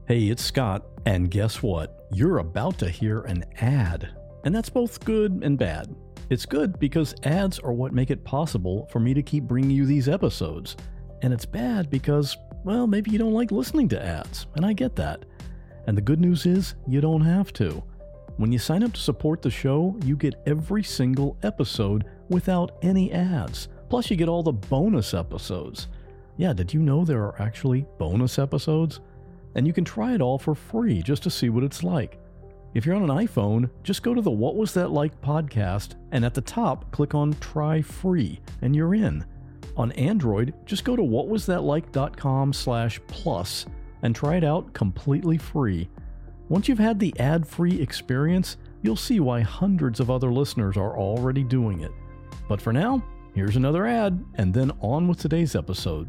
Hey, it's Scott, and guess what? You're about to hear an ad. And that's both good and bad. It's good because ads are what make it possible for me to keep bringing you these episodes. And it's bad because, well, maybe you don't like listening to ads, and I get that. And the good news is, you don't have to. When you sign up to support the show, you get every single episode without any ads. Plus, you get all the bonus episodes. Yeah, did you know there are actually bonus episodes? And you can try it all for free just to see what it's like. If you're on an iPhone, just go to the What Was That Like podcast, and at the top, click on Try Free, and you're in. On Android, just go to whatwasthatlike.com/plus and try it out completely free. Once you've had the ad-free experience, you'll see why hundreds of other listeners are already doing it. But for now, here's another ad, and then on with today's episode.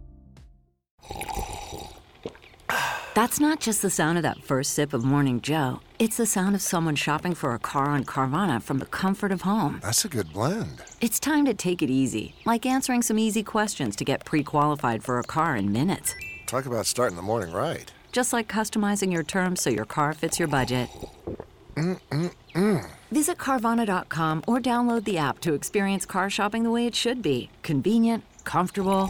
That's not just the sound of that first sip of Morning Joe. It's the sound of someone shopping for a car on Carvana from the comfort of home. That's a good blend. It's time to take it easy, like answering some easy questions to get pre-qualified for a car in minutes. Talk about starting the morning right. Just like customizing your terms so your car fits your budget. Visit Carvana.com or download the app to experience car shopping the way it should be. Convenient, comfortable.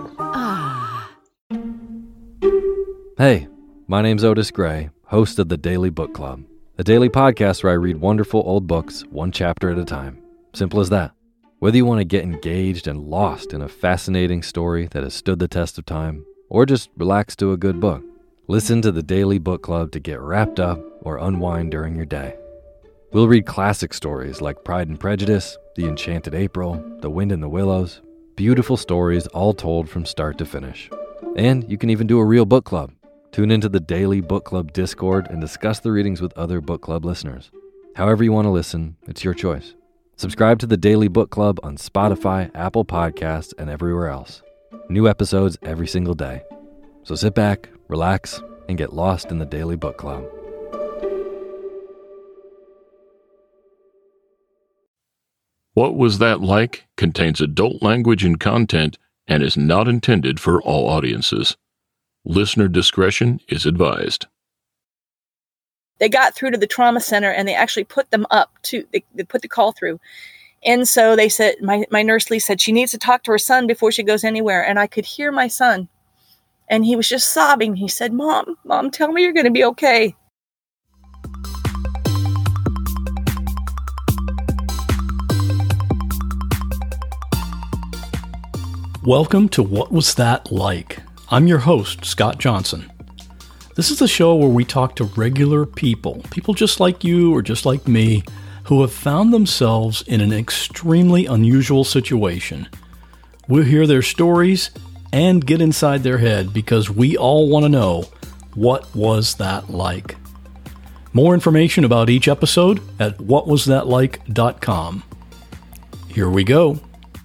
Hey, my name's Otis Gray, host of the Daily Book Club, a daily podcast where I read wonderful old books one chapter at a time. Simple as that. Whether you want to get engaged and lost in a fascinating story that has stood the test of time, or just relax to a good book, listen to the Daily Book Club to get wrapped up or unwind during your day. We'll read classic stories like Pride and Prejudice, The Enchanted April, The Wind in the Willows, beautiful stories all told from start to finish. And you can even do a real book club. Tune into the Daily Book Club Discord and discuss the readings with other book club listeners. However you want to listen, it's your choice. Subscribe to the Daily Book Club on Spotify, Apple Podcasts, and everywhere else. New episodes every single day. So sit back, relax, and get lost in the Daily Book Club. What Was That Like? Contains adult language and content and is not intended for all audiences. Listener discretion is advised. They got through to the trauma center and they actually put them up to, they put the call through. And so they said, my nurse Lee said she needs to talk to her son before she goes anywhere. And I could hear my son and he was just sobbing. He said, Mom, tell me you're going to be okay. Welcome to What Was That Like? I'm your host, Scott Johnson. This is the show where we talk to regular people just like you or just like me, who have found themselves in an extremely unusual situation. We'll hear their stories and get inside their head because we all want to know, what was that like? More information about each episode at whatwasthatlike.com. Here we go.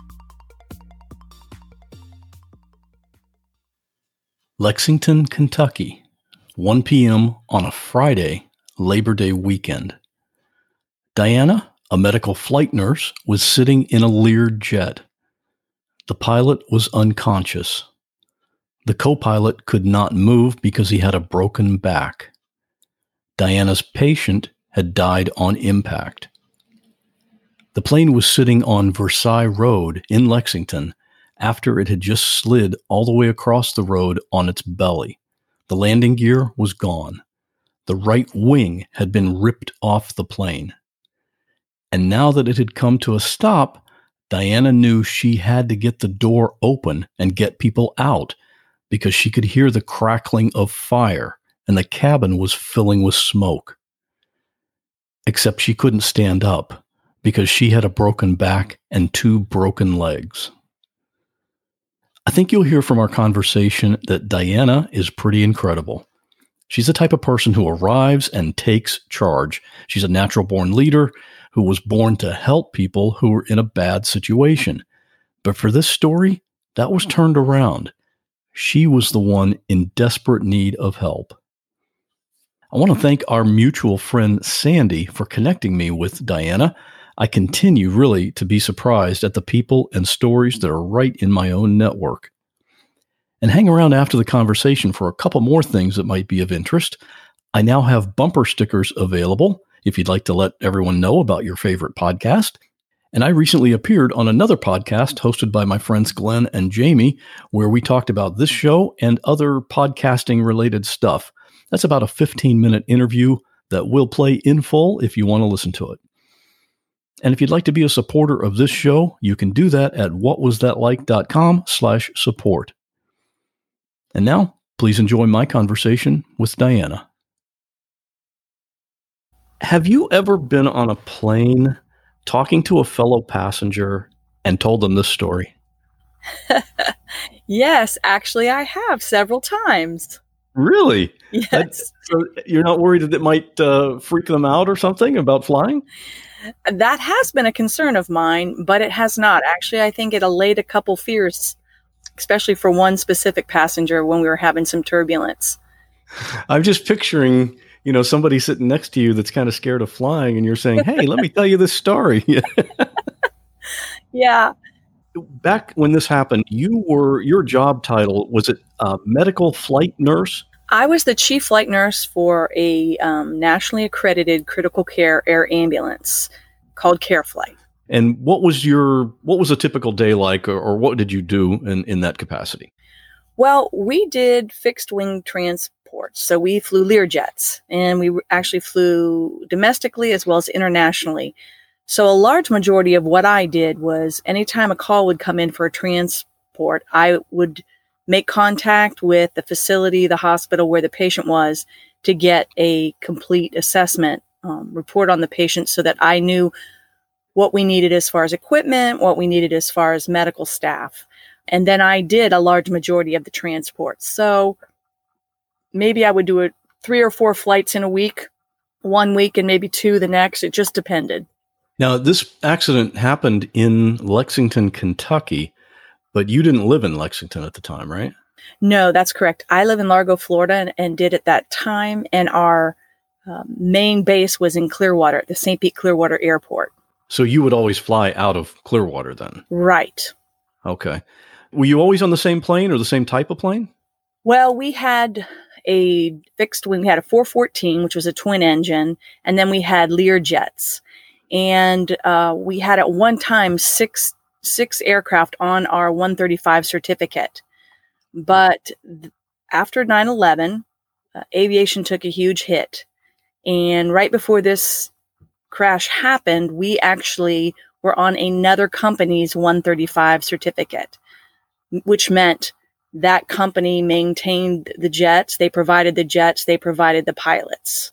Lexington, Kentucky, 1 p.m. on a Friday, Labor Day weekend. Diana, a medical flight nurse, was sitting in a Lear jet. The pilot was unconscious. The co-pilot could not move because he had a broken back. Diana's patient had died on impact. The plane was sitting on Versailles Road in Lexington after it had just slid all the way across the road on its belly. The landing gear was gone. The right wing had been ripped off the plane. And now that it had come to a stop, Diana knew she had to get the door open and get people out because she could hear the crackling of fire and the cabin was filling with smoke. Except she couldn't stand up because she had a broken back and 2 broken legs. I think you'll hear from our conversation that Diana is pretty incredible. She's the type of person who arrives and takes charge. She's a natural-born leader who was born to help people who were in a bad situation. But for this story, that was turned around. She was the one in desperate need of help. I want to thank our mutual friend Sandy for connecting me with Diana. I continue really to be surprised at the people and stories that are right in my own network. And hang around after the conversation for a couple more things that might be of interest. I now have bumper stickers available if you'd like to let everyone know about your favorite podcast. And I recently appeared on another podcast hosted by my friends Glenn and Jamie, where we talked about this show and other podcasting related stuff. That's about a 15-minute interview that will play in full if you want to listen to it. And if you'd like to be a supporter of this show, you can do that at whatwasthatlike.com/support. And now, please enjoy my conversation with Diana. Have you ever been on a plane talking to a fellow passenger and told them this story? Yes, actually, I have several times. Really? Yes. So you're not worried that it might freak them out or something about flying? That has been a concern of mine, but it has not. Actually, I think it allayed a couple fears, especially for one specific passenger when we were having some turbulence. I'm just picturing, somebody sitting next to you that's kind of scared of flying, and you're saying, "Hey, let me tell you this story." Yeah. Back when this happened, your job title, was it medical flight nurse? I was the chief flight nurse for a nationally accredited critical care air ambulance called CareFlight. And what was a typical day like, or what did you do in that capacity? Well, we did fixed wing transports. So we flew Learjets, and we actually flew domestically as well as internationally. So a large majority of what I did was anytime a call would come in for a transport, I would make contact with the facility, the hospital where the patient was, to get a complete assessment report on the patient so that I knew what we needed as far as equipment, what we needed as far as medical staff. And then I did a large majority of the transports. So maybe I would do 3 or 4 flights in a week, 1 week and maybe 2 the next. It just depended. Now, this accident happened in Lexington, Kentucky, but you didn't live in Lexington at the time, right? No, that's correct. I live in Largo, Florida, and did at that time. And our main base was in Clearwater, at the St. Pete Clearwater Airport. So you would always fly out of Clearwater then? Right. Okay. Were you always on the same plane or the same type of plane? Well, we had a fixed wing. We had a 414, which was a twin engine, and then we had Learjets. And we had at one time six aircraft on our 135 certificate. But after 9/11, aviation took a huge hit. And right before this crash happened, we actually were on another company's 135 certificate, which meant that company maintained the jets. They provided the jets. They provided the pilots.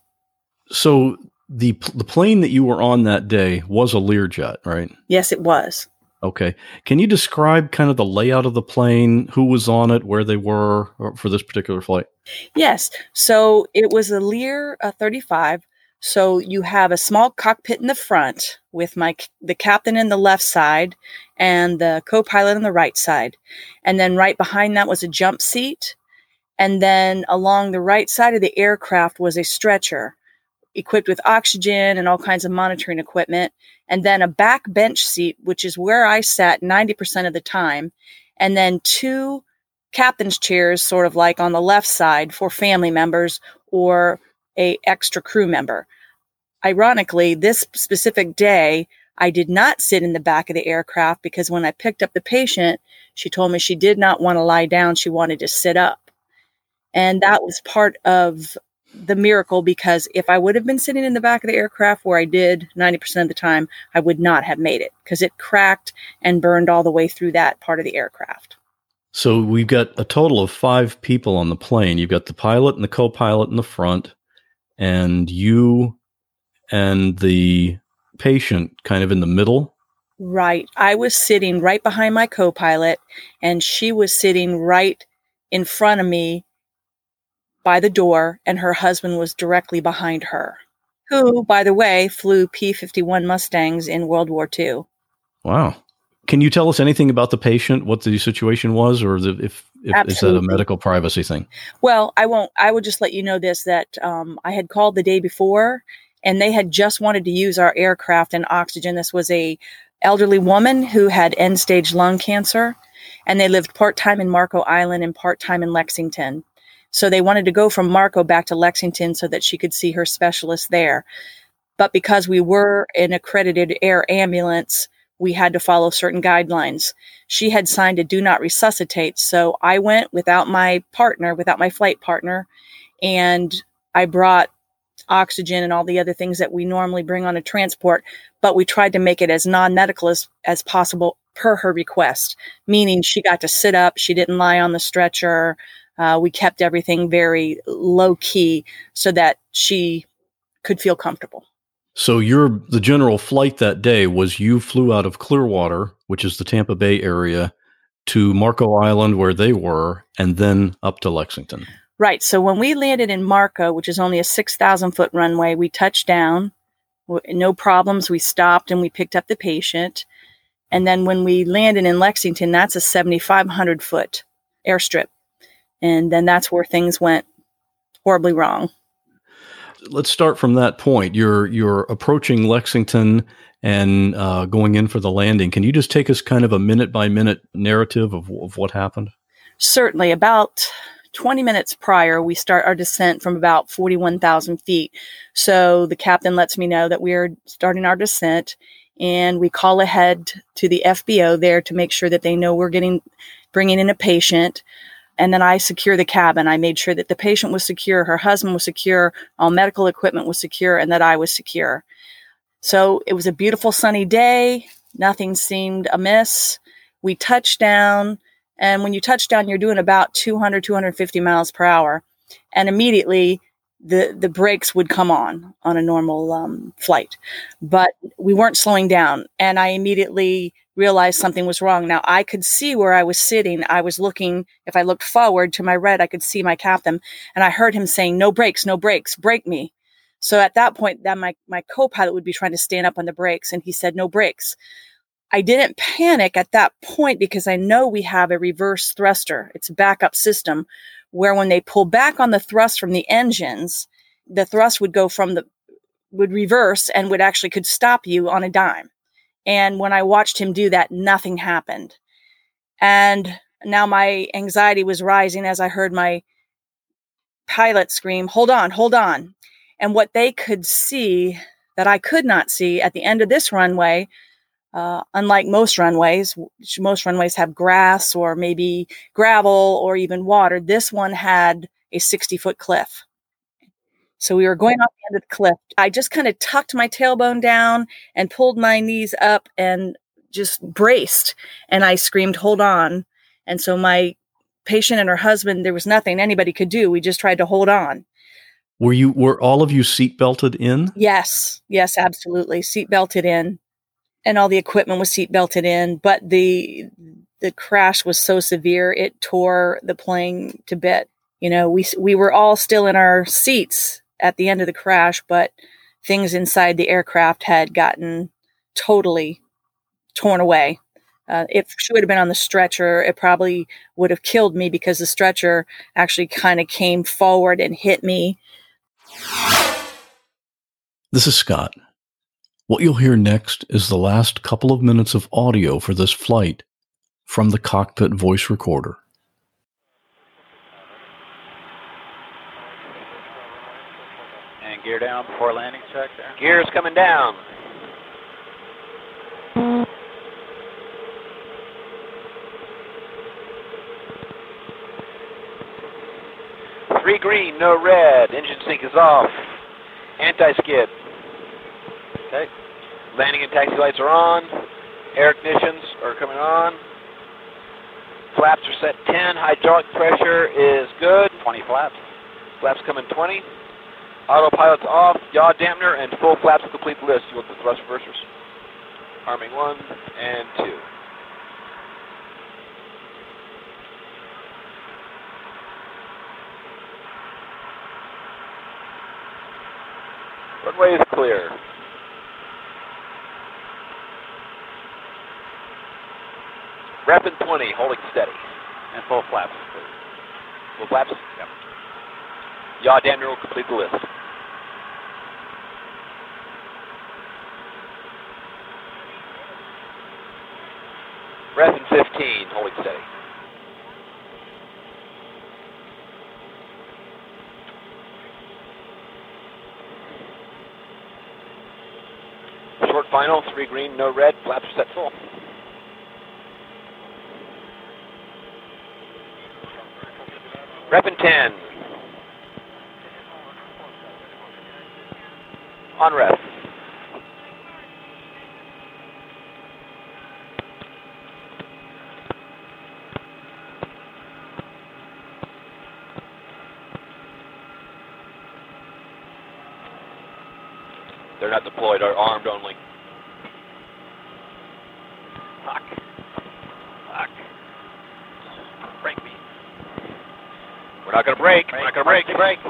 So the plane that you were on that day was a Learjet, right? Yes, it was. Okay. Can you describe kind of the layout of the plane, who was on it, where they were for this particular flight? Yes. So it was a Lear 35. So you have a small cockpit in the front with the captain in the left side and the co-pilot on the right side. And then right behind that was a jump seat. And then along the right side of the aircraft was a stretcher equipped with oxygen and all kinds of monitoring equipment. And then a back bench seat, which is where I sat 90% of the time. And then 2 captain's chairs, sort of like on the left side for family members or a extra crew member. Ironically, this specific day, I did not sit in the back of the aircraft because when I picked up the patient, she told me she did not want to lie down. She wanted to sit up. And that was part of the miracle, because if I would have been sitting in the back of the aircraft where I did 90% of the time, I would not have made it because it cracked and burned all the way through that part of the aircraft. So we've got a total of 5 people on the plane. You've got the pilot and the co-pilot in the front, and you and the patient kind of in the middle. Right. I was sitting right behind my co-pilot, and she was sitting right in front of me by the door, and her husband was directly behind her, who, by the way, flew P-51 Mustangs in World War II. Wow. Can you tell us anything about the patient, what the situation was, or if is that a medical privacy thing? Well, I won't. I would just let you know this, that I had called the day before, and they had just wanted to use our aircraft and oxygen. This was a elderly woman who had end-stage lung cancer, and they lived part-time in Marco Island and part-time in Lexington. So they wanted to go from Marco back to Lexington so that she could see her specialist there. But because we were an accredited air ambulance, we had to follow certain guidelines. She had signed a do not resuscitate. So I went without my flight partner, and I brought oxygen and all the other things that we normally bring on a transport, but we tried to make it as non-medical as possible per her request, meaning she got to sit up. She didn't lie on the stretcher. We kept everything very low key so that she could feel comfortable. So the general flight that day was you flew out of Clearwater, which is the Tampa Bay area, to Marco Island where they were, and then up to Lexington. Right. So when we landed in Marco, which is only a 6,000-foot runway, we touched down. No problems. We stopped and we picked up the patient. And then when we landed in Lexington, that's a 7,500-foot airstrip. And then that's where things went horribly wrong. Let's start from that point. You're approaching Lexington and going in for the landing. Can you just take us kind of a minute-by-minute narrative of what happened? Certainly. About 20 minutes prior, we start our descent from about 41,000 feet. So the captain lets me know that we are starting our descent, and we call ahead to the FBO there to make sure that they know we're bringing in a patient. And then I secure the cabin. I made sure that the patient was secure, her husband was secure, all medical equipment was secure, and that I was secure. So it was a beautiful sunny day. Nothing seemed amiss. We touched down. And when you touch down, you're doing about 200, 250 miles per hour. And immediately the brakes would come on a normal flight. But we weren't slowing down. And I immediately realized something was wrong. Now, I could see where I was sitting. I was looking, if I looked forward to my right, I could see my captain. And I heard him saying, no brakes, brake me. So at that point, then my co-pilot would be trying to stand up on the brakes. And he said, no brakes. I didn't panic at that point because I know we have a reverse thruster. It's a backup system where when they pull back on the thrust from the engines, the thrust would would reverse and would actually could stop you on a dime. And when I watched him do that, nothing happened. And now my anxiety was rising as I heard my pilot scream, hold on, hold on. And what they could see that I could not see at the end of this runway, unlike most runways have grass or maybe gravel or even water. This one had a 60-foot cliff. So we were going off the end of the cliff. I just kind of tucked my tailbone down and pulled my knees up and just braced. And I screamed, hold on. And so my patient and her husband, there was nothing anybody could do. We just tried to hold on. Were all of you seat belted in? Yes, absolutely. Seat belted in. And all the equipment was seat belted in. But the crash was so severe, it tore the plane to bit. You know, we were all still in our seats at the end of the crash, but things inside the aircraft had gotten totally torn away. If she would have been on the stretcher, it probably would have killed me because the stretcher actually kind of came forward and hit me. This is Scott. What you'll hear next is the last couple of minutes of audio for this flight from the cockpit voice recorder. And gear down before landing check there. Gear's coming down. Three green, no red. Engine sync is off. Anti-skid. Okay. Landing and taxi lights are on. Air ignitions are coming on. Flaps are set 10. Hydraulic pressure is good. 20 flaps. Flaps coming 20. Autopilot's off. Yaw dampener and full flaps to complete the list. You want the thrust reversers. Arming 1 and 2. Runway is clear. Rapid 20, holding steady. And full flaps. Full flaps? Yep. Yaw dampener will complete the list. Breath in 15. 15, holding steady. Short final, 3 green, no red, flaps are set full. Rep in 10. On ref. They're not deployed, are armed only. Lock. Lock. Break me. We're not going to break. We're not going to break. Break.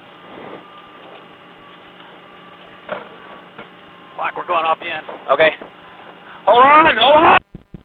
Lock, we're going off the end. Okay. Hold on. Hold on.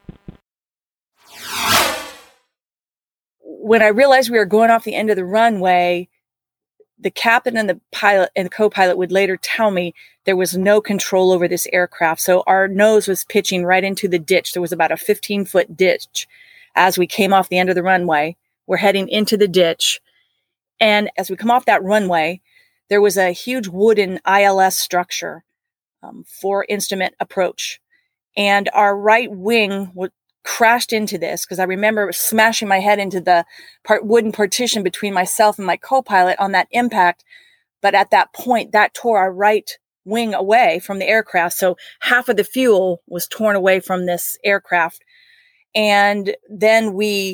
When I realized we were going off the end of the runway, the captain and the pilot and the co-pilot would later tell me there was no control over this aircraft. So our nose was pitching right into the ditch. There was about a 15-foot ditch as we came off the end of the runway. We're heading into the ditch. And as we come off that runway, there was a huge wooden ILS structure for instrument approach. And our right wing crashed into this because I remember smashing my head into the wooden partition between myself and my co-pilot on that impact. But at that point, that tore our right wing away from the aircraft. So half of the fuel was torn away from this aircraft. And then we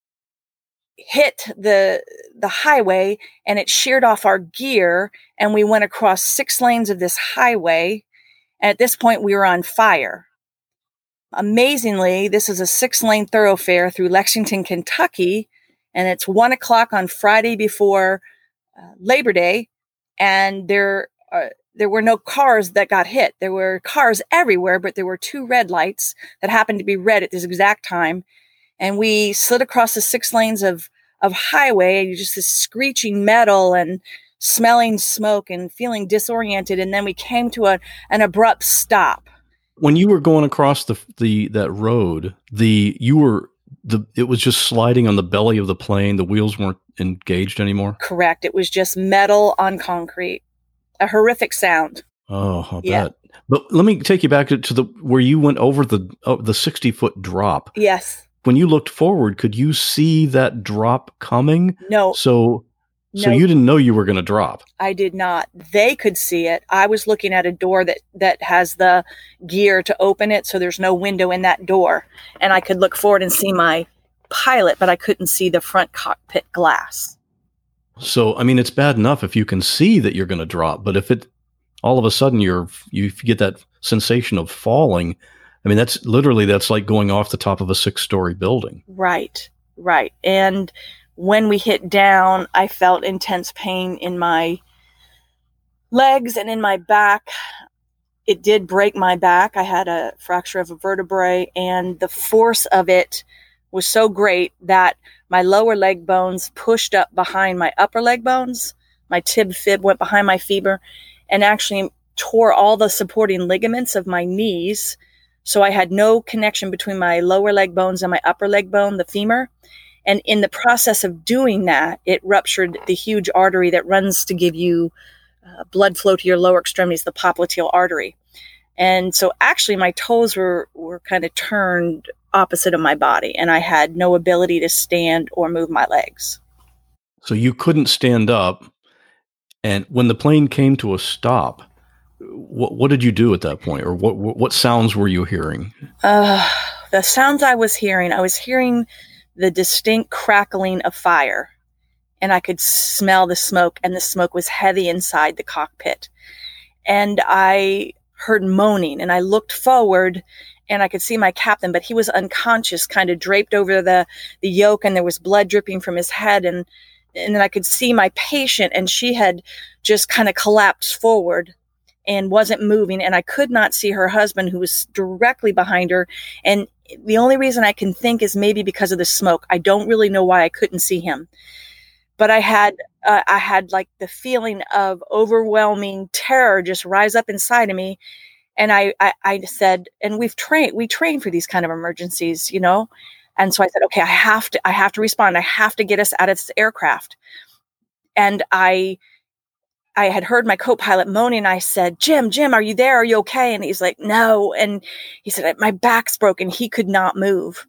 hit the highway and it sheared off our gear and we went across 6 lanes of this highway. And at this point, we were on fire. Amazingly, this is a 6-lane thoroughfare through Lexington, Kentucky, and it's 1:00 on Friday before Labor Day, and there were no cars that got hit. There were cars everywhere, but there were 2 red lights that happened to be red at this exact time, and we slid across the 6 lanes of highway, just this screeching metal and smelling smoke and feeling disoriented, and then we came to an abrupt stop. When you were going across that road, it was just sliding on the belly of the plane. The wheels weren't engaged anymore. Correct. It was just metal on concrete. A horrific sound. Oh, I bet. But let me take you back to where you went over the 60-foot drop. Yes. When you looked forward, could you see that drop coming? No. So you didn't know you were going to drop. I did not. They could see it. I was looking at a door that has the gear to open it, so there's no window in that door. And I could look forward and see my pilot, but I couldn't see the front cockpit glass. So, I mean, it's bad enough if you can see that you're going to drop, but if all of a sudden you get that sensation of falling, I mean, that's like going off the top of a 6-story building. Right. And when we hit down, I felt intense pain in my legs and in my back. It did break my back. I had a fracture of a vertebrae, and the force of it was so great that my lower leg bones pushed up behind my upper leg bones. My tib fib went behind my femur and actually tore all the supporting ligaments of my knees. So I had no connection between my lower leg bones and my upper leg bone, the femur. And in the process of doing that, it ruptured the huge artery that runs to give you blood flow to your lower extremities, the popliteal artery. And so actually my toes were kind of turned opposite of my body, and I had no ability to stand or move my legs. So you couldn't stand up. And when the plane came to a stop, what did you do at that point? Or what sounds were you hearing? The sounds I was hearing the distinct crackling of fire, and I could smell the smoke, and the smoke was heavy inside the cockpit. And I heard moaning, and I looked forward, and I could see my captain, but he was unconscious, kind of draped over the yoke, and there was blood dripping from his head. And then I could see my patient, and she had just kind of collapsed forward and wasn't moving. And I could not see her husband, who was directly behind her. And the only reason I can think is maybe because of the smoke. I don't really know why I couldn't see him. But I had like the feeling of overwhelming terror just rise up inside of me. And I said, and we train for these kind of emergencies, And so I said, okay, I have to respond. I have to get us out of this aircraft. And I had heard my co-pilot moaning. I said, Jim, are you there? Are you okay? And he's like, no. And he said, my back's broken. He could not move.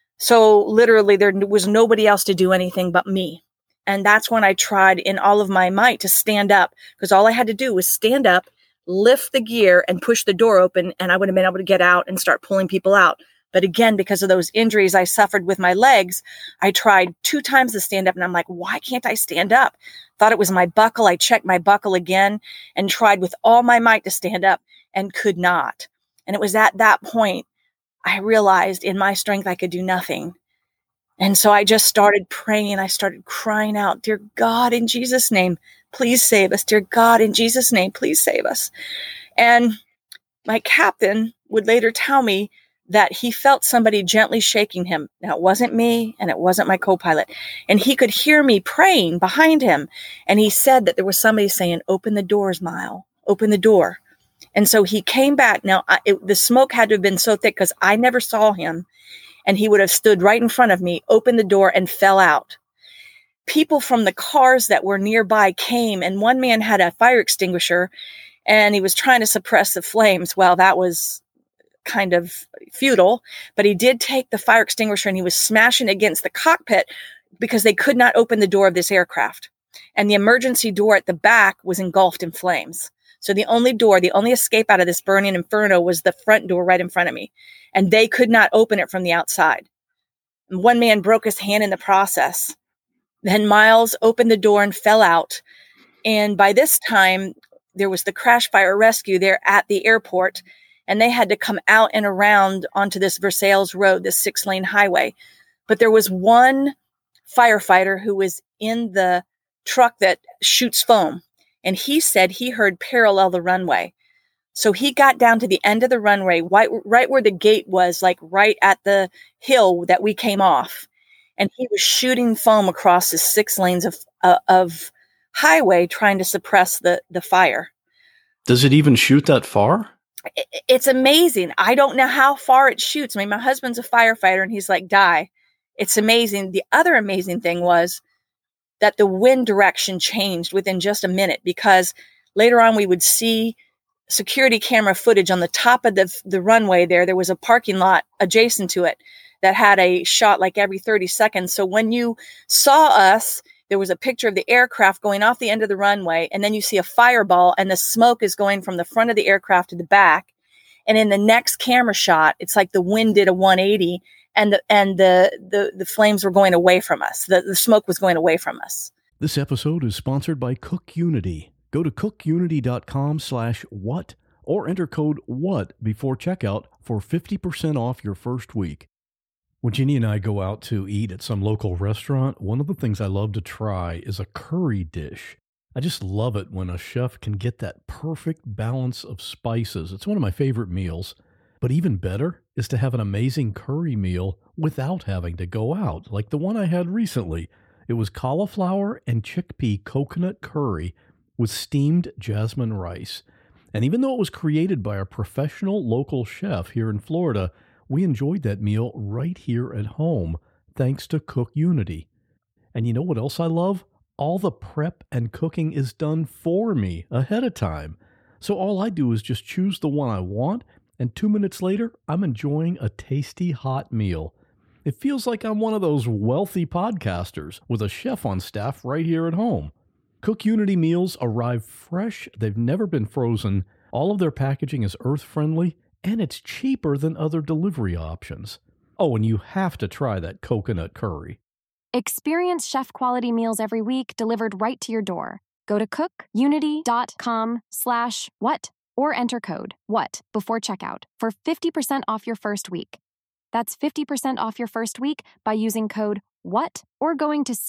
So literally there was nobody else to do anything but me. And that's when I tried in all of my might to stand up, because all I had to do was stand up, lift the gear and push the door open, and I would have been able to get out and start pulling people out. But again, because of those injuries I suffered with my legs, I tried 2 times to stand up, and I'm like, why can't I stand up? Thought it was my buckle. I checked my buckle again and tried with all my might to stand up and could not. And it was at that point I realized in my strength I could do nothing. And so I just started praying. I started crying out, dear God, in Jesus' name, please save us. Dear God, in Jesus' name, please save us. And my captain would later tell me that he felt somebody gently shaking him. Now, it wasn't me and it wasn't my co-pilot. And he could hear me praying behind him. And he said that there was somebody saying, open the doors, Mile, open the door. And so he came back. Now, the smoke had to have been so thick because I never saw him. And he would have stood right in front of me, opened the door, and fell out. People from the cars that were nearby came, and one man had a fire extinguisher, and he was trying to suppress the flames. Well, that was kind of futile, but he did take the fire extinguisher, and he was smashing against the cockpit because they could not open the door of this aircraft. And the emergency door at the back was engulfed in flames. So the only escape out of this burning inferno was the front door right in front of me. And they could not open it from the outside. And one man broke his hand in the process. Then Miles opened the door and fell out. And by this time, there was the crash fire rescue there at the airport. And they had to come out and around onto this Versailles Road, this 6-lane highway. But there was one firefighter who was in the truck that shoots foam. And he said he heard parallel the runway. So he got down to the end of the runway, right where the gate was, like right at the hill that we came off. And he was shooting foam across the 6 lanes of highway, trying to suppress the fire. Does it even shoot that far? It's amazing. I don't know how far it shoots. I mean, my husband's a firefighter and he's like, die. It's amazing. The other amazing thing was that the wind direction changed within just a minute, because later on we would see security camera footage on the top of the runway there. There was a parking lot adjacent to it that had a shot like every 30 seconds. So when you saw us, there was a picture of the aircraft going off the end of the runway, and then you see a fireball and the smoke is going from the front of the aircraft to the back. And in the next camera shot, it's like the wind did a 180 and the flames were going away from us. The smoke was going away from us. This episode is sponsored by Cook Unity. Go to cookunity.com/what or enter code WHAT before checkout for 50% off your first week. When Jeannie and I go out to eat at some local restaurant, one of the things I love to try is a curry dish. I just love it when a chef can get that perfect balance of spices. It's one of my favorite meals. But even better is to have an amazing curry meal without having to go out, like the one I had recently. It was cauliflower and chickpea coconut curry with steamed jasmine rice. And even though it was created by a professional local chef here in Florida, we enjoyed that meal right here at home, thanks to Cook Unity. And you know what else I love? All the prep and cooking is done for me ahead of time. So all I do is just choose the one I want, and 2 minutes later, I'm enjoying a tasty hot meal. It feels like I'm one of those wealthy podcasters with a chef on staff right here at home. Cook Unity meals arrive fresh. They've never been frozen. All of their packaging is earth-friendly, and it's cheaper than other delivery options. Oh, and you have to try that coconut curry. Experience chef-quality meals every week delivered right to your door. Go to cookunity.com/what or enter code WHAT before checkout for 50% off your first week. That's 50% off your first week by using code WHAT or going to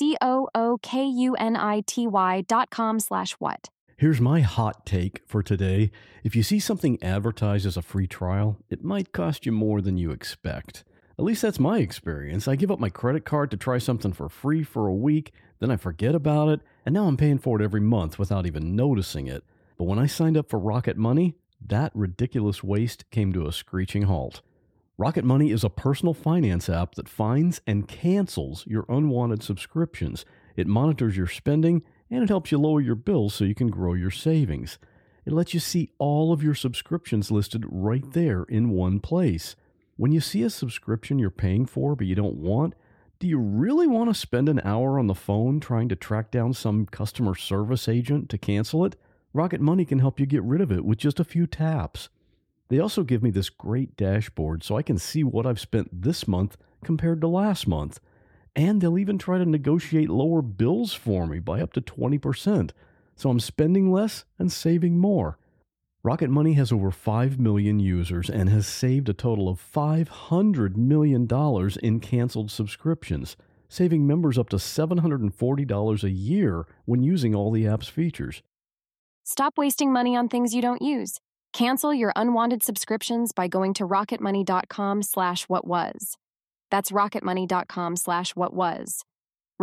cookunity.com/what. Here's my hot take for today. If you see something advertised as a free trial, it might cost you more than you expect. At least that's my experience. I give up my credit card to try something for free for a week, then I forget about it, and now I'm paying for it every month without even noticing it. But when I signed up for Rocket Money, that ridiculous waste came to a screeching halt. Rocket Money is a personal finance app that finds and cancels your unwanted subscriptions. It monitors your spending, and it helps you lower your bills so you can grow your savings. It lets you see all of your subscriptions listed right there in one place. When you see a subscription you're paying for but you don't want, do you really want to spend an hour on the phone trying to track down some customer service agent to cancel it? Rocket Money can help you get rid of it with just a few taps. They also give me this great dashboard so I can see what I've spent this month compared to last month. And they'll even try to negotiate lower bills for me by up to 20%. So I'm spending less and saving more. Rocket Money has over 5 million users and has saved a total of $500 million in canceled subscriptions, saving members up to $740 a year when using all the app's features. Stop wasting money on things you don't use. Cancel your unwanted subscriptions by going to rocketmoney.com/whatwas. That's rocketmoney.com/whatwas.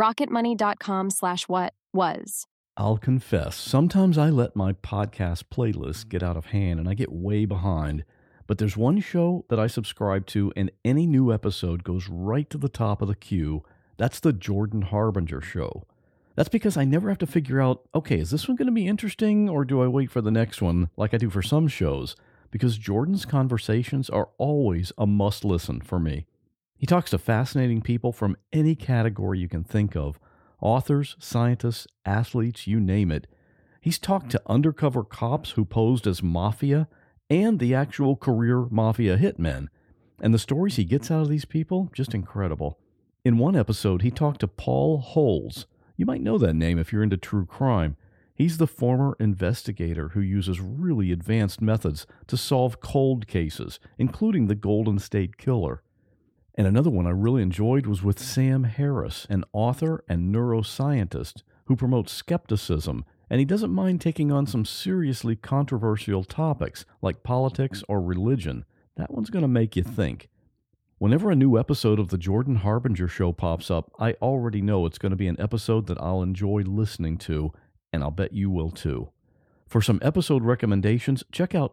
rocketmoney.com/whatwas. I'll confess, sometimes I let my podcast playlist get out of hand and I get way behind. But there's one show that I subscribe to and any new episode goes right to the top of the queue. That's the Jordan Harbinger Show. That's because I never have to figure out, okay, is this one going to be interesting or do I wait for the next one like I do for some shows? Because Jordan's conversations are always a must listen for me. He talks to fascinating people from any category you can think of. Authors, scientists, athletes, you name it. He's talked to undercover cops who posed as mafia and the actual career mafia hitmen. And the stories he gets out of these people, just incredible. In one episode, he talked to Paul Holes. You might know that name if you're into true crime. He's the former investigator who uses really advanced methods to solve cold cases, including the Golden State Killer. And another one I really enjoyed was with Sam Harris, an author and neuroscientist who promotes skepticism, and he doesn't mind taking on some seriously controversial topics like politics or religion. That one's going to make you think. Whenever a new episode of the Jordan Harbinger Show pops up, I already know it's going to be an episode that I'll enjoy listening to, and I'll bet you will too. For some episode recommendations, check out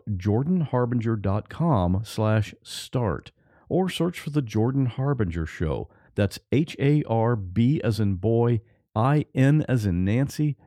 jordanharbinger.com/start. Or search for The Jordan Harbinger Show. That's HARB as in boy, IN as in Nancy,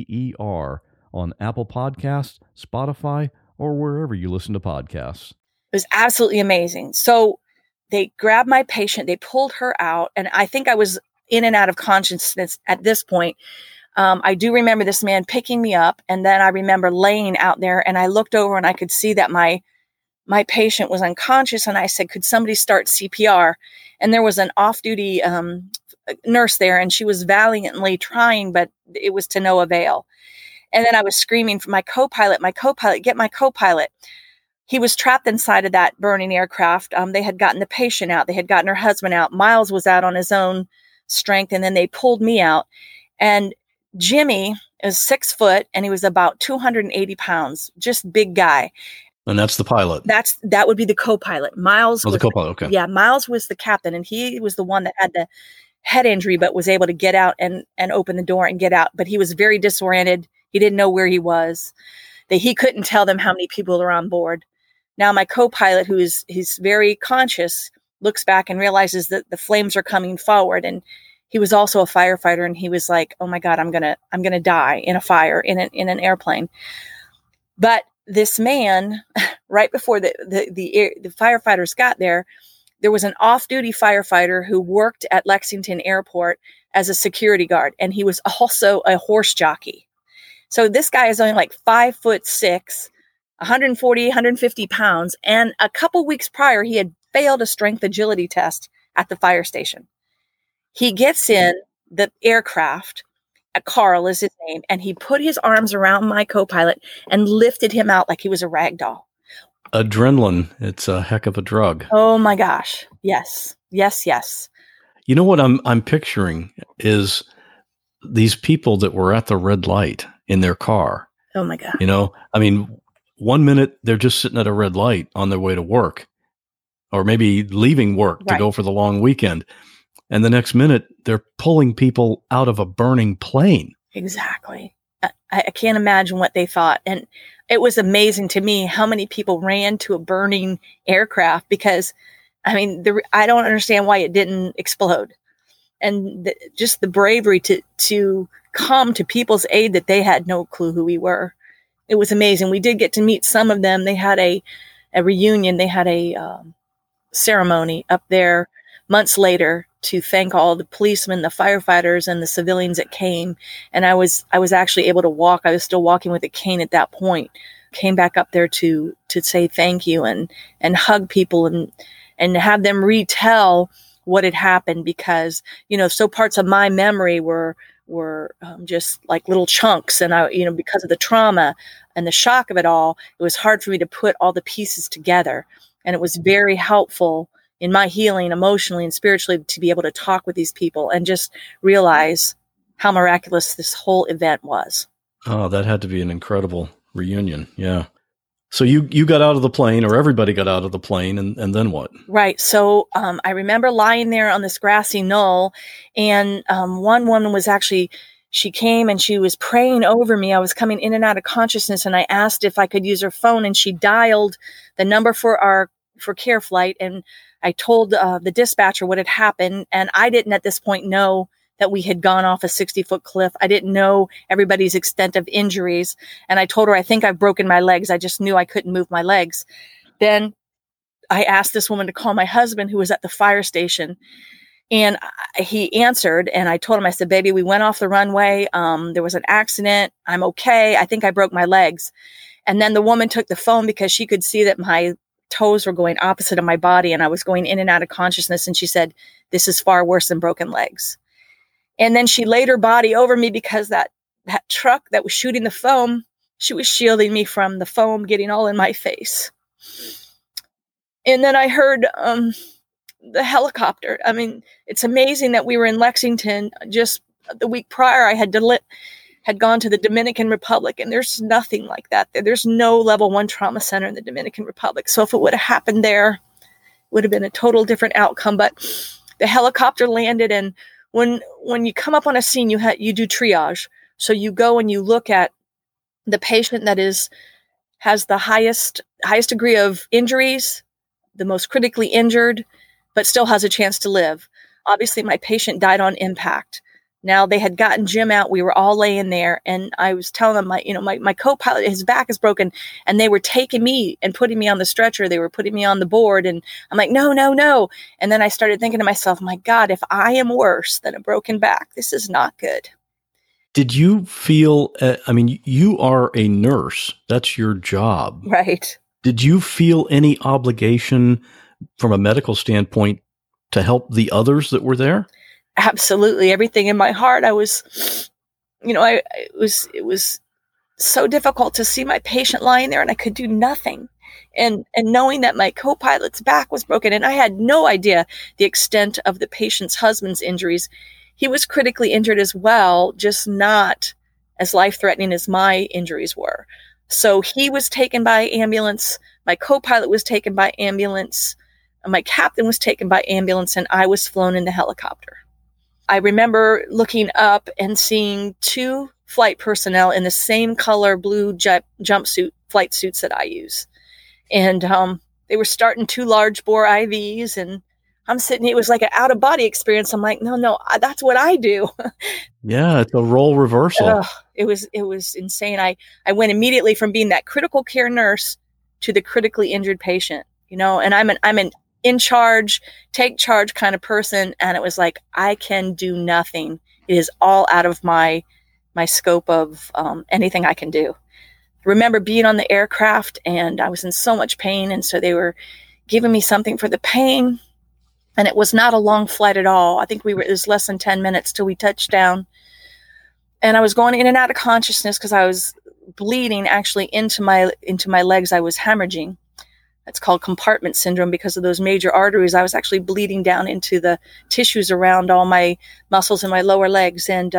GER on Apple Podcasts, Spotify, or wherever you listen to podcasts. It was absolutely amazing. So they grabbed my patient, they pulled her out, and I think I was in and out of consciousness at this point. I do remember this man picking me up, and then I remember laying out there, and I looked over and I could see that my patient was unconscious, and I said, could somebody start CPR? And there was an off-duty nurse there, and she was valiantly trying, but it was to no avail. And then I was screaming for my co-pilot, get my co-pilot. He was trapped inside of that burning aircraft. They had gotten the patient out. They had gotten her husband out. Miles was out on his own strength, and then they pulled me out. And Jimmy is 6 foot, and he was about 280 pounds, just big guy. And that's the pilot. That would be the co-pilot. Miles was the co-pilot. Okay. Yeah, Miles was the captain, and he was the one that had the head injury, but was able to get out and open the door and get out. But he was very disoriented. He didn't know where he was. He couldn't tell them how many people are on board. Now my co-pilot, he's very conscious, looks back and realizes that the flames are coming forward. And he was also a firefighter, and he was like, "Oh my God, I'm gonna die in a fire in an airplane." But this man, right before the firefighters got there was an off-duty firefighter who worked at Lexington Airport as a security guard, and he was also a horse jockey. So this guy is only like 5'6", 140, 150 pounds, and a couple weeks prior, he had failed a strength agility test at the fire station. He gets in the aircraft, Carl is his name, and he put his arms around my co-pilot and lifted him out like he was a rag doll. Adrenaline, it's a heck of a drug. Oh my gosh. Yes. Yes, yes. You know what I'm picturing is these people that were at the red light in their car. Oh my God. You know, I mean, 1 minute they're just sitting at a red light on their way to work, or maybe leaving work to go for the long weekend. And the next minute they're pulling people out of a burning plane. Exactly. I can't imagine what they thought. And it was amazing to me how many people ran to a burning aircraft, because I mean, I don't understand why it didn't explode. And just the bravery to come to people's aid that they had no clue who we were. It was amazing. We did get to meet some of them. They had a reunion. They had a ceremony up there months later to thank all the policemen, the firefighters, and the civilians that came. And I was actually able to walk. I was still walking with a cane at that point. Came back up there to say thank you and hug people and have them retell what had happened, because, so parts of my memory were just like little chunks. And because of the trauma and the shock of it all, it was hard for me to put all the pieces together. And it was very helpful in my healing emotionally and spiritually to be able to talk with these people and just realize how miraculous this whole event was. Oh, that had to be an incredible reunion. Yeah. So you got out of the plane, or everybody got out of the plane, and then what? Right. So I remember lying there on this grassy knoll, and one woman was actually, she came and she was praying over me. I was coming in and out of consciousness, and I asked if I could use her phone, and she dialed the number for care flight, and I told the dispatcher what had happened, and I didn't at this point know that we had gone off a 60-foot cliff. I didn't know everybody's extent of injuries. And I told her, I think I've broken my legs. I just knew I couldn't move my legs. Then I asked this woman to call my husband, who was at the fire station. And he answered, and I told him, I said, baby, we went off the runway. There was an accident. I'm okay. I think I broke my legs. And then the woman took the phone because she could see that my toes were going opposite of my body and I was going in and out of consciousness. And she said, this is far worse than broken legs. And then she laid her body over me because that truck that was shooting the foam, she was shielding me from the foam getting all in my face. And then I heard the helicopter. I mean, it's amazing that we were in Lexington. Just the week prior, I had gone to the Dominican Republic, and there's nothing like that. There's no level 1 trauma center in the Dominican Republic. So if it would have happened there, it would have been a total different outcome. But the helicopter landed, and when you come up on a scene, you do triage. So you go and you look at the patient that has the highest degree of injuries, the most critically injured, but still has a chance to live. Obviously, my patient died on impact. Now, they had gotten Jim out. We were all laying there, and I was telling them, my co-pilot, his back is broken, and they were taking me and putting me on the stretcher. They were putting me on the board, and I'm like, no. And then I started thinking to myself, my God, if I am worse than a broken back, this is not good. Did you feel, you are a nurse. That's your job. Right. Did you feel any obligation from a medical standpoint to help the others that were there? Absolutely. Everything in my heart. I was, it was so difficult to see my patient lying there and I could do nothing. And knowing that my co-pilot's back was broken, and I had no idea the extent of the patient's husband's injuries. He was critically injured as well, just not as life-threatening as my injuries were. So he was taken by ambulance. My co-pilot was taken by ambulance. My captain was taken by ambulance, and I was flown in the helicopter. I remember looking up and seeing 2 flight personnel in the same color blue jumpsuit, flight suits that I use. And they were starting 2 large bore IVs, and I'm sitting here. It was like an out of body experience. I'm like, no, that's what I do. Yeah, it's a role reversal. It was insane. I went immediately from being that critical care nurse to the critically injured patient, and I'm an in charge, take charge kind of person. And it was like, I can do nothing. It is all out of my scope of anything I can do. I remember being on the aircraft and I was in so much pain. And so they were giving me something for the pain. And it was not a long flight at all. I think it was less than 10 minutes till we touched down. And I was going in and out of consciousness because I was bleeding actually into my legs. I was hemorrhaging. It's called compartment syndrome because of those major arteries. I was actually bleeding down into the tissues around all my muscles in my lower legs. And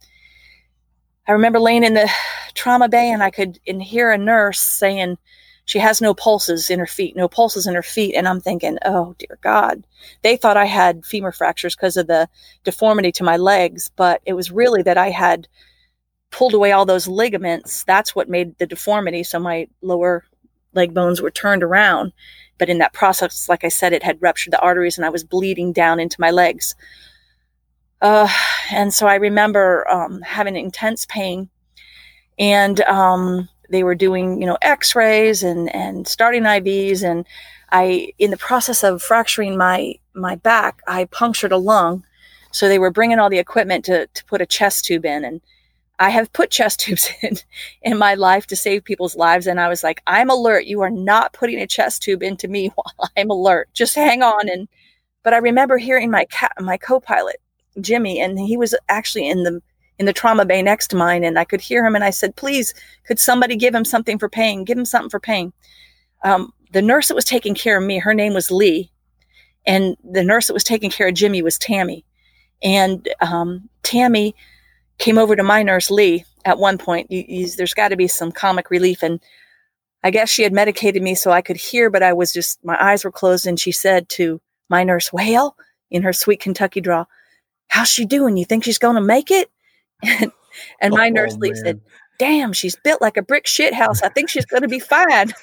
I remember laying in the trauma bay and I could hear a nurse saying she has no pulses in her feet. And I'm thinking, oh, dear God. They thought I had femur fractures because of the deformity to my legs, but it was really that I had pulled away all those ligaments. That's what made the deformity. So my lower leg bones were turned around. But in that process, like I said, it had ruptured the arteries and I was bleeding down into my legs. And so I remember having intense pain, and they were doing, x-rays and starting IVs. And in the process of fracturing my back, I punctured a lung. So they were bringing all the equipment to put a chest tube in. And I have put chest tubes in my life to save people's lives. And I was like, I'm alert. You are not putting a chest tube into me while I'm alert. Just hang on. But I remember hearing my co-pilot, Jimmy, and he was actually in the trauma bay next to mine, and I could hear him, and I said, please, could somebody give him something for pain? Give him something for pain. The nurse that was taking care of me, her name was Lee, and the nurse that was taking care of Jimmy was Tammy. And Tammy came over to my nurse, Lee, at one point. There's got to be some comic relief, and I guess she had medicated me so I could hear, but my eyes were closed, and she said to my nurse, Whale, in her sweet Kentucky drawl, how's she doing? You think she's going to make it? And my nurse Lee said, damn, she's built like a brick shit house. I think she's going to be fine.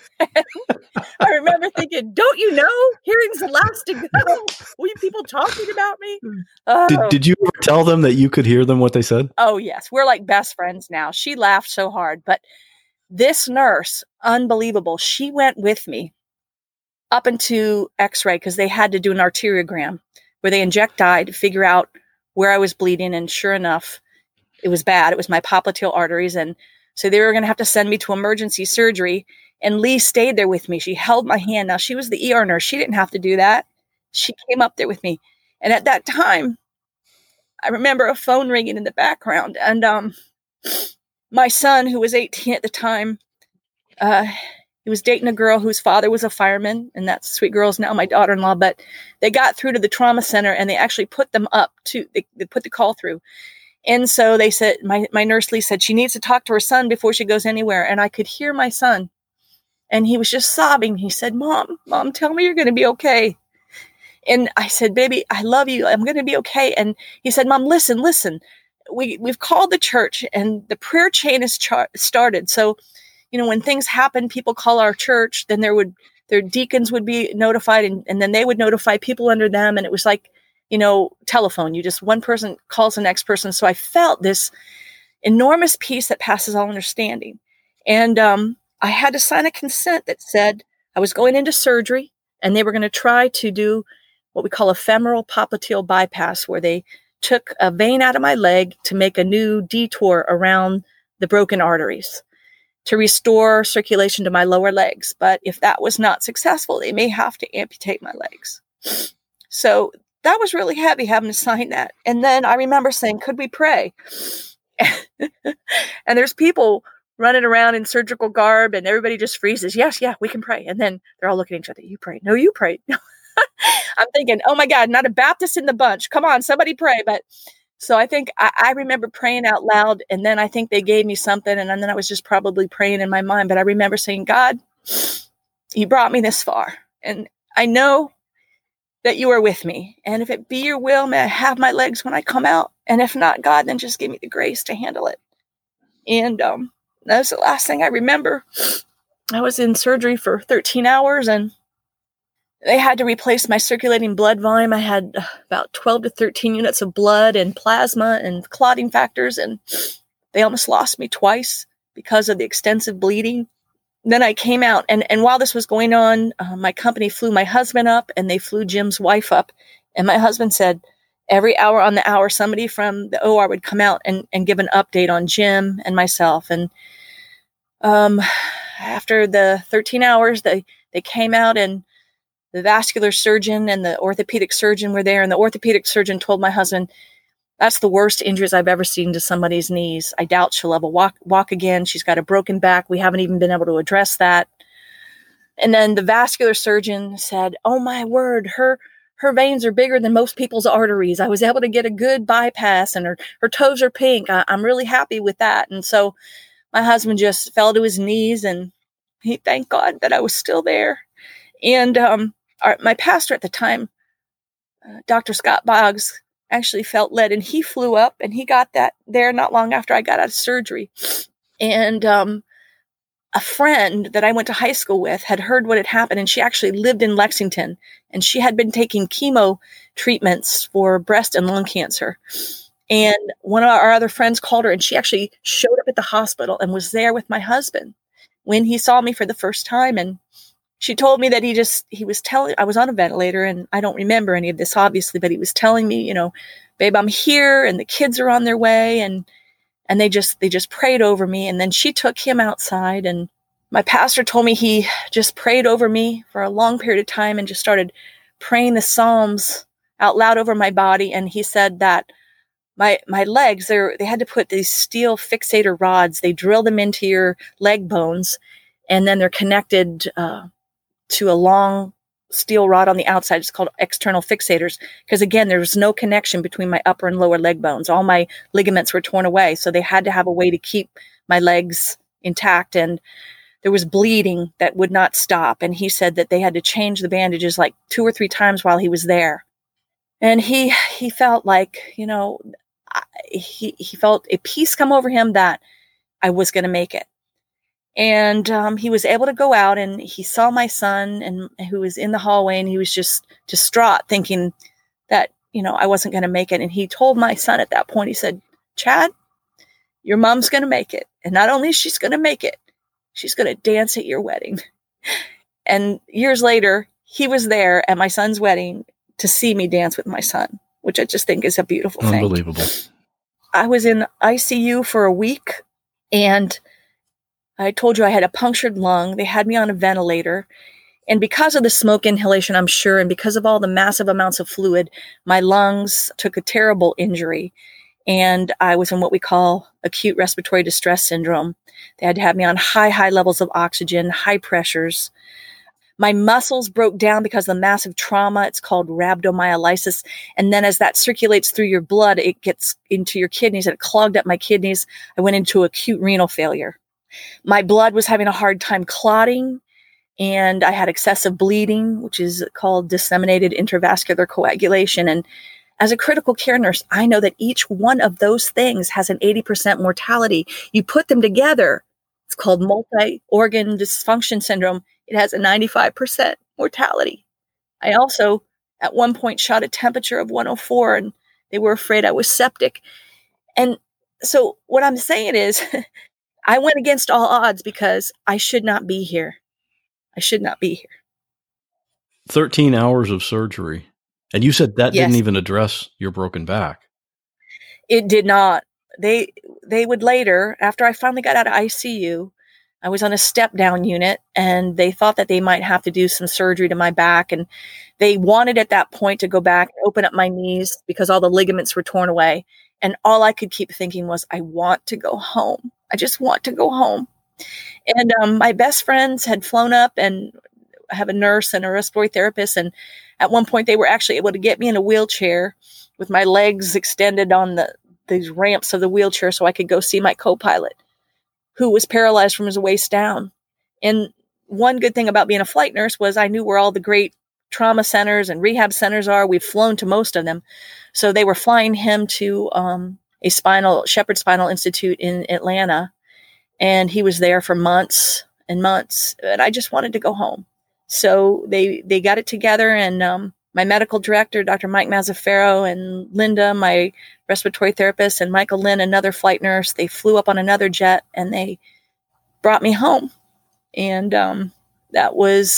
I remember thinking, don't you know? Hearing's the last to go. Were you people talking about me? Did you ever tell them that you could hear them, what they said? Oh, yes. We're like best friends now. She laughed so hard. But this nurse, unbelievable, she went with me up into x-ray because they had to do an arteriogram where they inject dye to figure out where I was bleeding. And sure enough, it was bad. It was my popliteal arteries. And so they were going to have to send me to emergency surgery. And Lee stayed there with me. She held my hand. Now, she was the ER nurse. She didn't have to do that. She came up there with me. And at that time, I remember a phone ringing in the background. And my son, who was 18 at the time, he was dating a girl whose father was a fireman. And that sweet girl's now my daughter-in-law. But they got through to the trauma center, and they actually put them up to, they put the call through. And so they said, my nurse Lee said she needs to talk to her son before she goes anywhere. And I could hear my son, and he was just sobbing. He said, Mom, tell me you're going to be okay. And I said, baby, I love you. I'm going to be okay. And he said, Mom, listen, we've called the church, and the prayer chain is started. So, when things happen, people call our church, then their deacons would be notified, and then they would notify people under them. And it was like, telephone, one person calls the next person. So I felt this enormous peace that passes all understanding. And I had to sign a consent that said I was going into surgery, and they were going to try to do what we call a femoral popliteal bypass, where they took a vein out of my leg to make a new detour around the broken arteries to restore circulation to my lower legs. But if that was not successful, they may have to amputate my legs. So that was really heavy having to sign that. And then I remember saying, could we pray? And there's people running around in surgical garb, and everybody just freezes. Yes, yeah, we can pray. And then they're all looking at each other. You pray. No, you pray. I'm thinking, oh my God, not a Baptist in the bunch. Come on, somebody pray. But so I think I remember praying out loud, and then I think they gave me something, and then I was just probably praying in my mind. But I remember saying, God, you brought me this far, and I know that you are with me. And if it be your will, may I have my legs when I come out. And if not, God, then just give me the grace to handle it. And that was the last thing I remember. I was in surgery for 13 hours, and they had to replace my circulating blood volume. I had about 12 to 13 units of blood and plasma and clotting factors, and they almost lost me twice because of the extensive bleeding. Then I came out, and while this was going on, my company flew my husband up, and they flew Jim's wife up. And my husband said every hour on the hour, somebody from the OR would come out and give an update on Jim and myself. And after the 13 hours, they came out, and the vascular surgeon and the orthopedic surgeon were there. And the orthopedic surgeon told my husband, that's the worst injuries I've ever seen to somebody's knees. I doubt she'll ever walk again. She's got a broken back. We haven't even been able to address that. And then the vascular surgeon said, oh my word, her veins are bigger than most people's arteries. I was able to get a good bypass, and her toes are pink. I'm really happy with that. And so my husband just fell to his knees, and he thanked God that I was still there. And my pastor at the time, Dr. Scott Boggs, actually felt led, and he flew up, and he got that there not long after I got out of surgery. And a friend that I went to high school with had heard what had happened, and she actually lived in Lexington, and she had been taking chemo treatments for breast and lung cancer. And one of our other friends called her, and she actually showed up at the hospital and was there with my husband when he saw me for the first time. And she told me that he was telling, I was on a ventilator, and I don't remember any of this, obviously, but he was telling me, babe, I'm here, and the kids are on their way. And they just prayed over me. And then she took him outside, and my pastor told me he just prayed over me for a long period of time and just started praying the Psalms out loud over my body. And he said that my legs, they had to put these steel fixator rods. They drill them into your leg bones, and then they're connected to a long steel rod on the outside. It's called external fixators, because again, there was no connection between my upper and lower leg bones. All my ligaments were torn away, so they had to have a way to keep my legs intact. And there was bleeding that would not stop. And he said that they had to change the bandages like 2 or 3 times while he was there. And he felt like, he felt a peace come over him that I was going to make it. And he was able to go out, and he saw my son, and who was in the hallway, and he was just distraught, thinking that, I wasn't going to make it. And he told my son at that point, he said, Chad, your mom's going to make it. And not only is she's going to make it, she's going to dance at your wedding. And years later, he was there at my son's wedding to see me dance with my son, which I just think is a beautiful thing. Unbelievable. I was in ICU for a week, and I told you I had a punctured lung. They had me on a ventilator. And because of the smoke inhalation, I'm sure, and because of all the massive amounts of fluid, my lungs took a terrible injury. And I was in what we call acute respiratory distress syndrome. They had to have me on high levels of oxygen, high pressures. My muscles broke down because of the massive trauma. It's called rhabdomyolysis. And then as that circulates through your blood, it gets into your kidneys, and it clogged up my kidneys. I went into acute renal failure. My blood was having a hard time clotting, and I had excessive bleeding, which is called disseminated intravascular coagulation. And as a critical care nurse, I know that each one of those things has an 80% mortality. You put them together, it's called multi-organ dysfunction syndrome. It has a 95% mortality. I also, at one point, shot a temperature of 104, and they were afraid I was septic. And so what I'm saying is, I went against all odds because I should not be here. I should not be here. 13 hours of surgery. And you said that Yes. didn't even address your broken back. It did not. They would later, after I finally got out of ICU, I was on a step-down unit, and they thought that they might have to do some surgery to my back. And they wanted at that point to go back and open up my knees because all the ligaments were torn away. And all I could keep thinking was, I want to go home. I just want to go home. And my best friends had flown up, and I have a nurse and a respiratory therapist. And at one point, they were actually able to get me in a wheelchair with my legs extended on these ramps of the wheelchair so I could go see my co-pilot, who was paralyzed from his waist down. And one good thing about being a flight nurse was I knew where all the great trauma centers and rehab centers are. We've flown to most of them. So they were flying him to a Shepherd Spinal Institute in Atlanta. And he was there for months and months. And I just wanted to go home. So they got it together. And my medical director, Dr. Mike Mazzaferro, and Linda, my respiratory therapist, and Michael Lynn, another flight nurse, they flew up on another jet, and they brought me home. And that was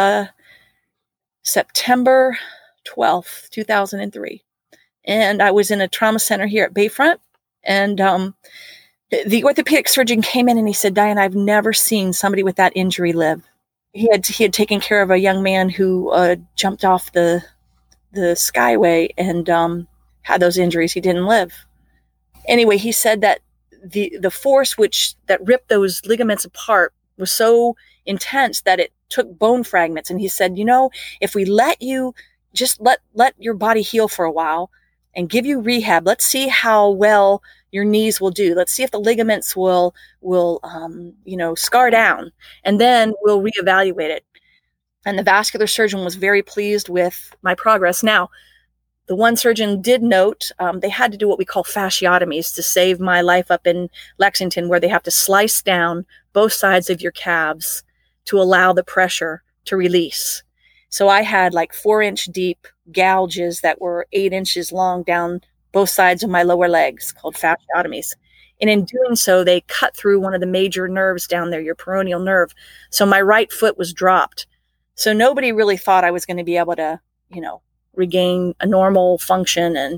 September 12th, 2003. And I was in a trauma center here at Bayfront. And the orthopedic surgeon came in, and he said, Diane, I've never seen somebody with that injury live. He had taken care of a young man who jumped off the skyway and had those injuries. He didn't live. Anyway, he said that the force that ripped those ligaments apart was so intense that it took bone fragments. And he said, if we let you just let your body heal for a while and give you rehab, let's see how well your knees will do. Let's see if the ligaments will scar down, and then we'll reevaluate it. And the vascular surgeon was very pleased with my progress. Now, the one surgeon did note they had to do what we call fasciotomies to save my life up in Lexington, where they have to slice down both sides of your calves to allow the pressure to release. So I had like 4-inch deep gouges that were 8 inches long down both sides of my lower legs, called fasciotomies. And in doing so, they cut through one of the major nerves down there, your peroneal nerve. So my right foot was dropped. So nobody really thought I was going to be able to, regain a normal function. And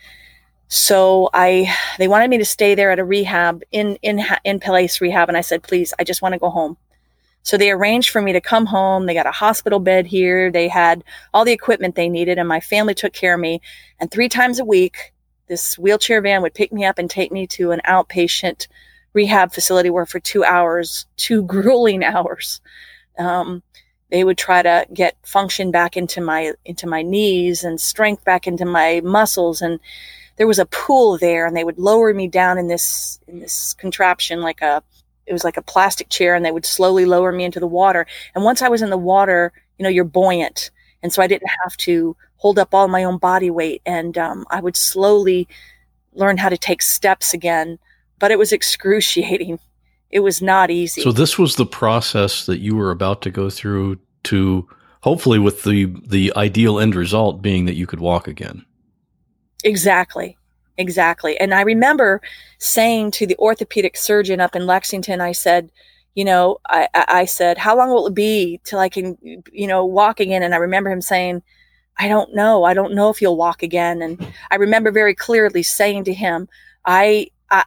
so they wanted me to stay there at a rehab in place rehab. And I said, please, I just want to go home. So they arranged for me to come home. They got a hospital bed here. They had all the equipment they needed, and my family took care of me. And 3 times a week, this wheelchair van would pick me up and take me to an outpatient rehab facility where for 2 hours, 2 grueling hours, they would try to get function back into my knees and strength back into my muscles. And there was a pool there, and they would lower me down in this contraption, it was like a plastic chair, and they would slowly lower me into the water. And once I was in the water, you're buoyant. And so I didn't have to hold up all my own body weight. And I would slowly learn how to take steps again, but it was excruciating. It was not easy. So this was the process that you were about to go through, to hopefully with the ideal end result being that you could walk again. Exactly. And I remember saying to the orthopedic surgeon up in Lexington, I said, I said, how long will it be till I can, walk again? And I remember him saying, I don't know if you'll walk again. And I remember very clearly saying to him, I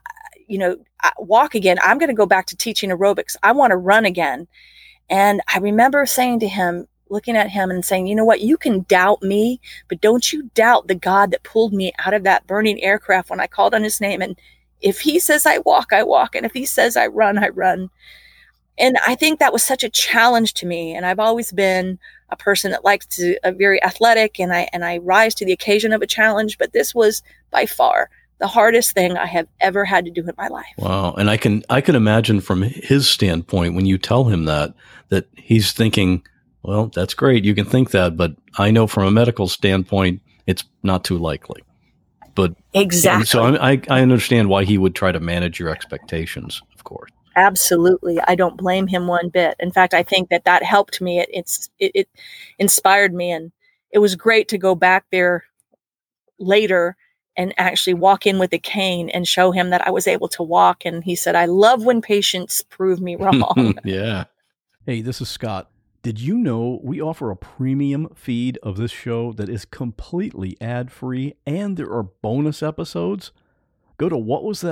walk again. I'm going to go back to teaching aerobics. I want to run again. And I remember saying to him, looking at him and saying, you know what, you can doubt me, but don't you doubt the God that pulled me out of that burning aircraft when I called on his name. And if he says I walk, I walk. And if he says I run, I run. And I think that was such a challenge to me. And I've always been a person that likes to, very athletic, and I rise to the occasion of a challenge. But this was by far the hardest thing I have ever had to do in my life. Wow. And I can imagine from his standpoint, when you tell him that he's thinking, well, that's great. You can think that, but I know from a medical standpoint, it's not too likely. But exactly. So I understand why he would try to manage your expectations, of course. Absolutely. I don't blame him one bit. In fact, I think that helped me. It inspired me. And it was great to go back there later and actually walk in with a cane and show him that I was able to walk. And he said, I love when patients prove me wrong. Yeah. Hey, this is Scott. Did you know we offer a premium feed of this show that is completely ad-free, and there are bonus episodes? Go to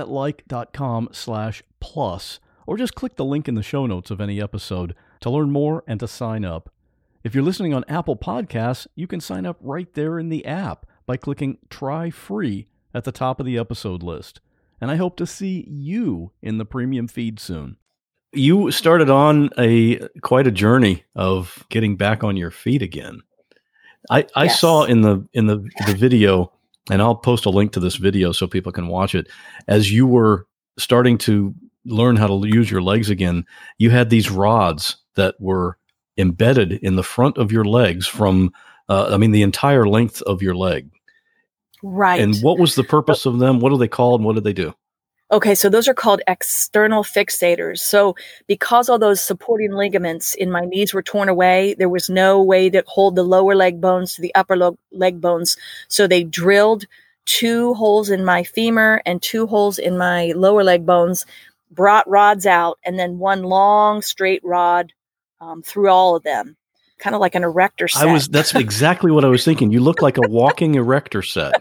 whatwasthatlike.com/plus, or just click the link in the show notes of any episode to learn more and to sign up. If you're listening on Apple Podcasts, you can sign up right there in the app by clicking Try Free at the top of the episode list. And I hope to see you in the premium feed soon. You started on quite a journey of getting back on your feet again. I Yes. saw in the video, and I'll post a link to this video so people can watch it, as you were starting to learn how to use your legs again, you had these rods that were embedded in the front of your legs from, the entire length of your leg. Right. And what was the purpose of them? What are they called? And what did they do? Okay, so those are called external fixators. So because all those supporting ligaments in my knees were torn away, there was no way to hold the lower leg bones to the upper leg bones. So they drilled 2 holes in my femur and 2 holes in my lower leg bones, brought rods out, and then 1 long straight rod through all of them, kind of like an erector set. That's exactly what I was thinking. You look like a walking erector set.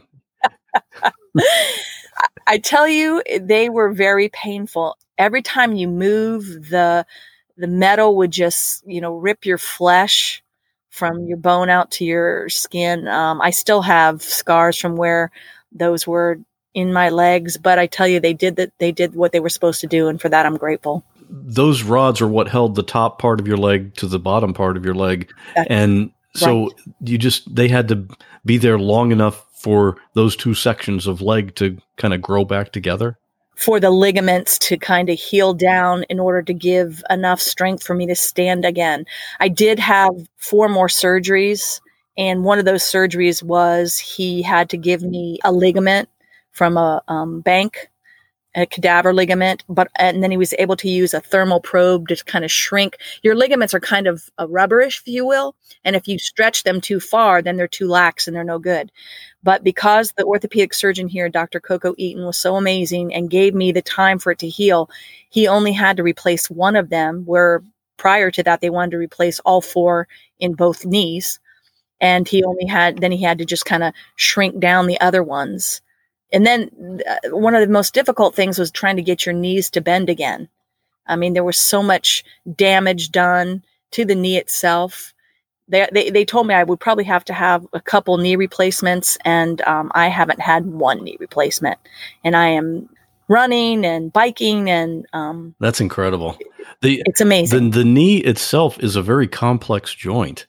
I tell you, they were very painful. Every time you move, the metal would just, rip your flesh from your bone out to your skin. I still have scars from where those were in my legs, but I tell you, they did what they were supposed to do, and for that, I'm grateful. Those rods are what held the top part of your leg to the bottom part of your leg, and so right. They had to be there long enough for those 2 sections of leg to kind of grow back together? For the ligaments to kind of heal down in order to give enough strength for me to stand again. I did have 4 more surgeries, and one of those surgeries was he had to give me a ligament from a bank a cadaver ligament, and then he was able to use a thermal probe to kind of shrink. Your ligaments are kind of rubberish, if you will. And if you stretch them too far, then they're too lax and they're no good. But because the orthopedic surgeon here, Dr. Coco Eaton, was so amazing and gave me the time for it to heal, he only had to replace one of them, where prior to that, they wanted to replace all 4 in both knees. And he had to just kind of shrink down the other ones. And then one of the most difficult things was trying to get your knees to bend again. I mean, there was so much damage done to the knee itself. They told me I would probably have to have a couple knee replacements, and I haven't had one knee replacement. And I am running and biking, and that's incredible. It's amazing. The knee itself is a very complex joint.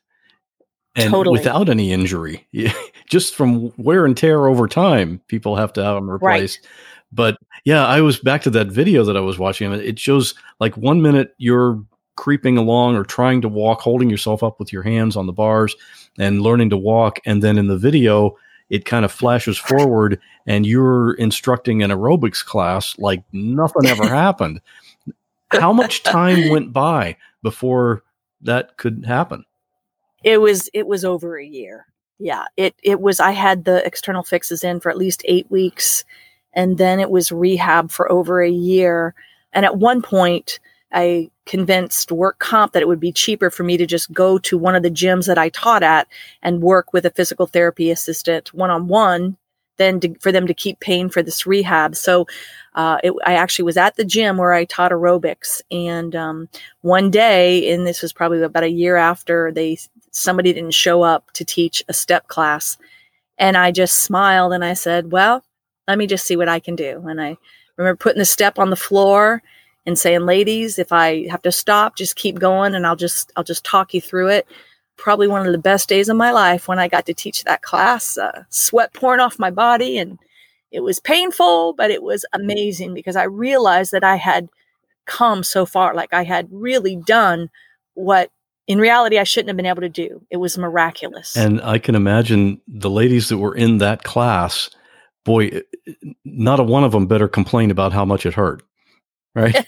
And totally. Without any injury, just from wear and tear over time, people have to have them replaced. Right. But yeah, I was back to that video that I was watching. It shows like 1 minute you're creeping along or trying to walk, holding yourself up with your hands on the bars and learning to walk. And then in the video, it kind of flashes forward and you're instructing an aerobics class like nothing ever happened. How much time went by before that could happen? It was over a year. Yeah, it was, I had the external fixes in for at least 8 weeks, and then it was rehab for over a year. And at one point I convinced work comp that it would be cheaper for me to just go to one of the gyms that I taught at and work with a physical therapy assistant one-on-one than for them to keep paying for this rehab. So I actually was at the gym where I taught aerobics. And one day, and this was probably about a year after, somebody didn't show up to teach a step class. And I just smiled and I said, well, let me just see what I can do. And I remember putting the step on the floor and saying, ladies, if I have to stop, just keep going and I'll just talk you through it. Probably one of the best days of my life when I got to teach that class, sweat pouring off my body. And it was painful, but it was amazing because I realized that I had come so far. Like I had really done what in reality I shouldn't have been able to do. It was miraculous. And I can imagine the ladies that were in that class, boy, not a one of them better complain about how much it hurt. Right?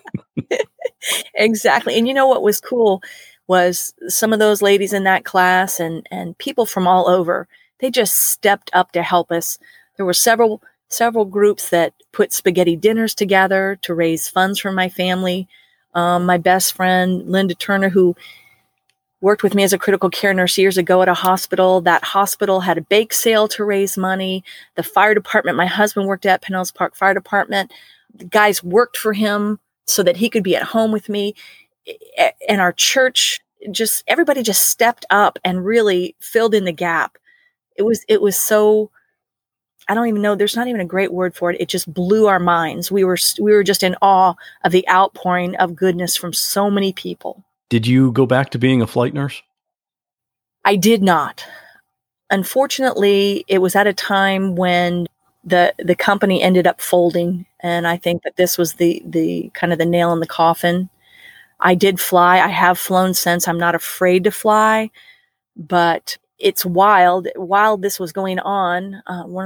Exactly. And you know what was cool was some of those ladies in that class and people from all over, they just stepped up to help us. There were several groups that put spaghetti dinners together to raise funds for my family. My best friend, Linda Turner, who worked with me as a critical care nurse years ago at a hospital. That hospital had a bake sale to raise money. The fire department, my husband worked at Pinellas Park Fire Department. The guys worked for him so that he could be at home with me. And our church, everybody just stepped up and really filled in the gap. It was so, I don't even know, there's not even a great word for it. It just blew our minds. We were just in awe of the outpouring of goodness from so many people. Did you go back to being a flight nurse? I did not. Unfortunately, it was at a time when the company ended up folding. And I think that this was the kind of the nail in the coffin. I did fly. I have flown since. I'm not afraid to fly, but it's wild. While this was going on,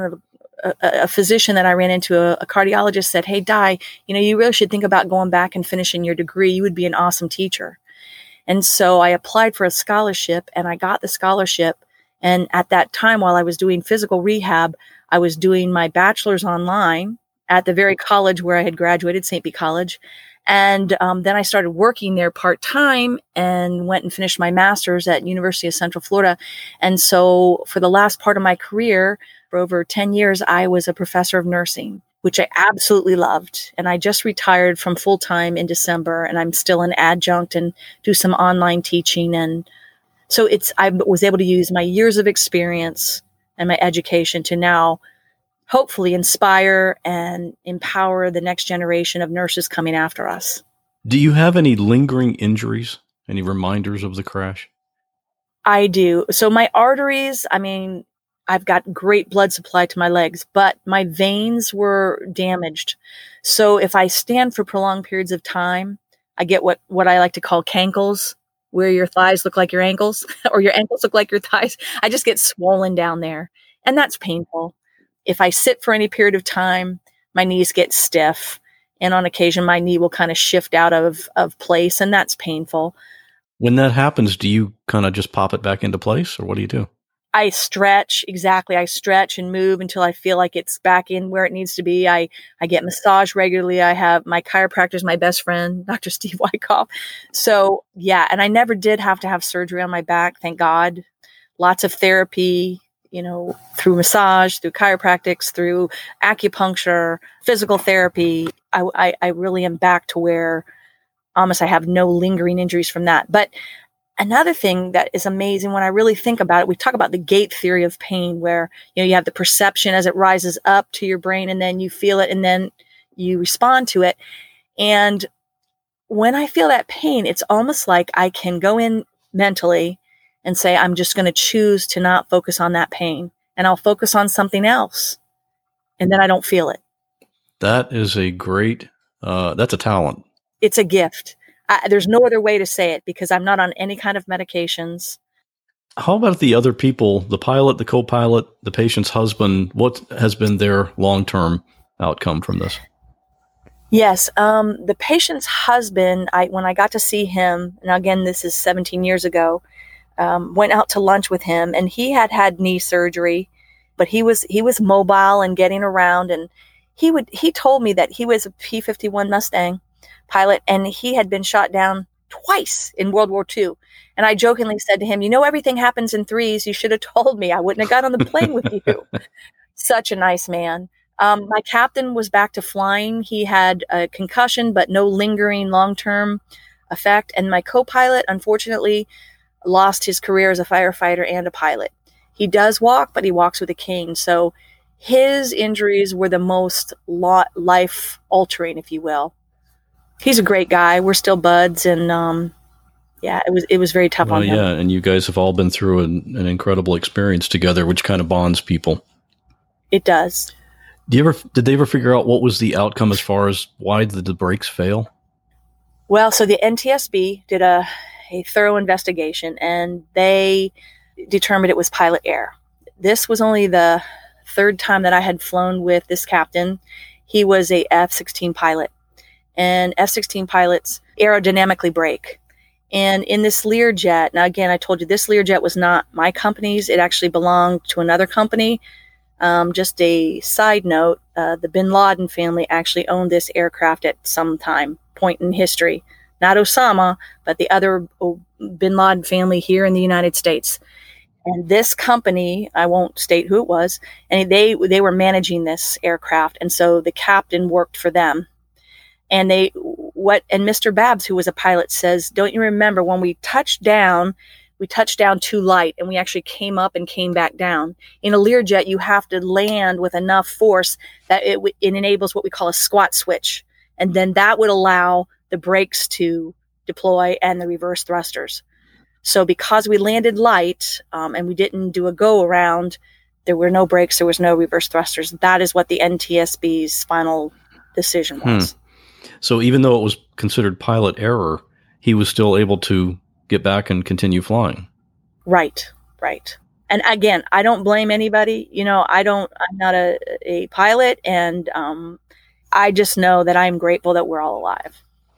a physician that I ran into, a cardiologist, said, "Hey, Di, you really should think about going back and finishing your degree. You would be an awesome teacher." And so I applied for a scholarship and I got the scholarship. And at that time, while I was doing physical rehab, I was doing my bachelor's online at the very college where I had graduated, St. Pete College. And then I started working there part-time and went and finished my master's at University of Central Florida. And so for the last part of my career, for over 10 years, I was a professor of nursing, which I absolutely loved. And I just retired from full-time in December, and I'm still an adjunct and do some online teaching. And so I was able to use my years of experience and my education to now hopefully inspire and empower the next generation of nurses coming after us. Do you have any lingering injuries? Any reminders of the crash? I do. So my arteries, I've got great blood supply to my legs, but my veins were damaged. So if I stand for prolonged periods of time, I get what I like to call cankles, where your thighs look like your ankles or your ankles look like your thighs. I just get swollen down there, and that's painful. If I sit for any period of time, my knees get stiff. And on occasion, my knee will kind of shift out of place, and that's painful. When that happens, do you kind of just pop it back into place, or what do you do? I stretch. Exactly. I stretch and move until I feel like it's back in where it needs to be. I get massage regularly. I have my chiropractor is my best friend, Dr. Steve Wyckoff. So yeah, and I never did have to have surgery on my back. Thank God. Lots of therapy, through massage, through chiropractics, through acupuncture, physical therapy. I really am back to where almost I have no lingering injuries from that. But another thing that is amazing when I really think about it, we talk about the gate theory of pain, where, you have the perception as it rises up to your brain, and then you feel it, and then you respond to it. And when I feel that pain, it's almost like I can go in mentally and say, I'm just going to choose to not focus on that pain, and I'll focus on something else. And then I don't feel it. That is a great, that's a talent. It's a gift. There's no other way to say it, because I'm not on any kind of medications. How about the other people, the pilot, the co-pilot, the patient's husband? What has been their long-term outcome from this? Yes. The patient's husband, when I got to see him, and again, this is 17 years ago, went out to lunch with him, and he had knee surgery, but he was mobile and getting around. And he told me that he was a P-51 Mustang pilot, and he had been shot down twice in World War II. And I jokingly said to him, everything happens in threes. You should have told me. I wouldn't have got on the plane with you. Such a nice man. My captain was back to flying. He had a concussion, but no lingering long-term effect. And my co-pilot, unfortunately, lost his career as a firefighter and a pilot. He does walk, but he walks with a cane. So his injuries were the most life-altering, if you will. He's a great guy. We're still buds, and it was very tough on him. Yeah, and you guys have all been through an incredible experience together, which kind of bonds people. It does. Did they ever figure out what was the outcome as far as why did the brakes fail? Well, so the NTSB did a thorough investigation, and they determined it was pilot error. This was only the third time that I had flown with this captain. He was a F-16 pilot. And F-16 pilots aerodynamically brake. And in this Learjet, now again, I told you this Learjet was not my company's. It actually belonged to another company. Just a side note, the Bin Laden family actually owned this aircraft at some point in history. Not Osama, but the other Bin Laden family here in the United States. And this company, I won't state who it was, and they were managing this aircraft. And so the captain worked for them. And Mr. Babs, who was a pilot, says, don't you remember when we touched down too light, and we actually came up and came back down. In a Learjet, you have to land with enough force that it enables what we call a squat switch. And then that would allow the brakes to deploy and the reverse thrusters. So because we landed light and we didn't do a go around, there were no brakes, there was no reverse thrusters. That is what the NTSB's final decision was. So even though it was considered pilot error, he was still able to get back and continue flying. Right. And again, I don't blame anybody. I'm not a pilot, and I just know that I'm grateful that we're all alive.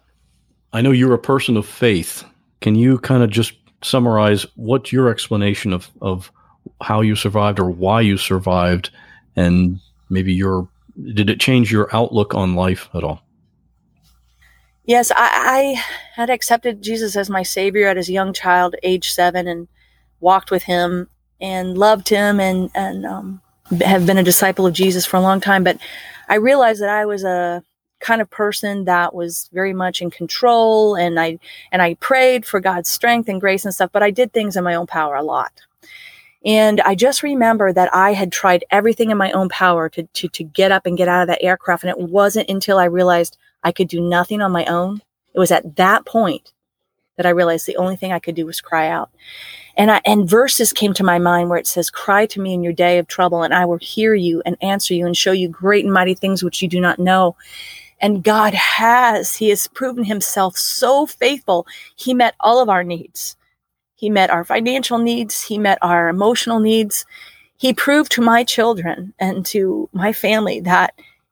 I know you're a person of faith. Can you kind of just summarize what's your explanation of how you survived or why you survived, and maybe did it change your outlook on life at all? Yes, I had accepted Jesus as my Savior at as a young child, age 7, and walked with him and loved him and have been a disciple of Jesus for a long time. But I realized that I was a kind of person that was very much in control, and I prayed for God's strength and grace and stuff, but I did things in my own power a lot. And I just remember that I had tried everything in my own power to get up and get out of that aircraft. And it wasn't until I realized I could do nothing on my own. It was at that point that I realized the only thing I could do was cry out. And verses came to my mind where it says, cry to me in your day of trouble, and I will hear you and answer you and show you great and mighty things which you do not know. And God he has proven himself so faithful. He met all of our needs. He met our financial needs. He met our emotional needs. He proved to my children and to my family that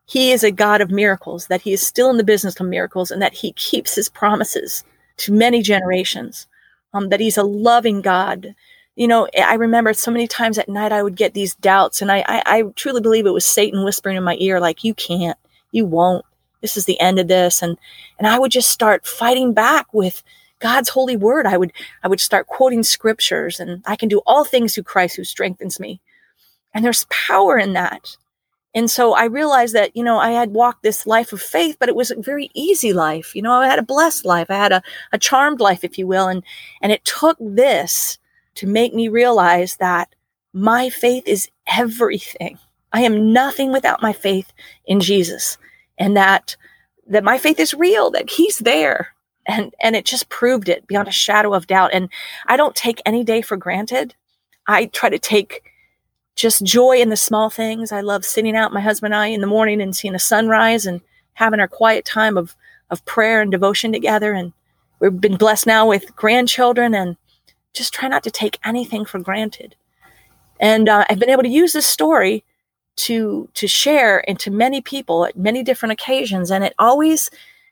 he is a God of miracles, that he is still in the business of miracles, and that he keeps his promises to many generations, that he's a loving God. You know, I remember so many times at night I would get these doubts, and I truly believe it was Satan whispering in my ear, like, you can't, you won't, this is the end of this. And I would just start fighting back with God's holy word. I would start quoting scriptures, and I can do all things through Christ who strengthens me. And there's power in that. And so I realized that, you know, I had walked this life of faith, but it was a very easy life. You know, I had a blessed life. I had a charmed life, if you will. And it took this to make me realize that my faith is everything. I am nothing without my faith in Jesus, and that my faith is real, that he's there. And it just proved it beyond a shadow of doubt. And I don't take any day for granted. I try to take just joy in the small things. I love sitting out, my husband and I, in the morning and seeing a sunrise and having our quiet time of prayer and devotion together. And we've been blessed now with grandchildren, and just try not to take anything for granted. And I've been able to use this story to share into many people at many different occasions. And it always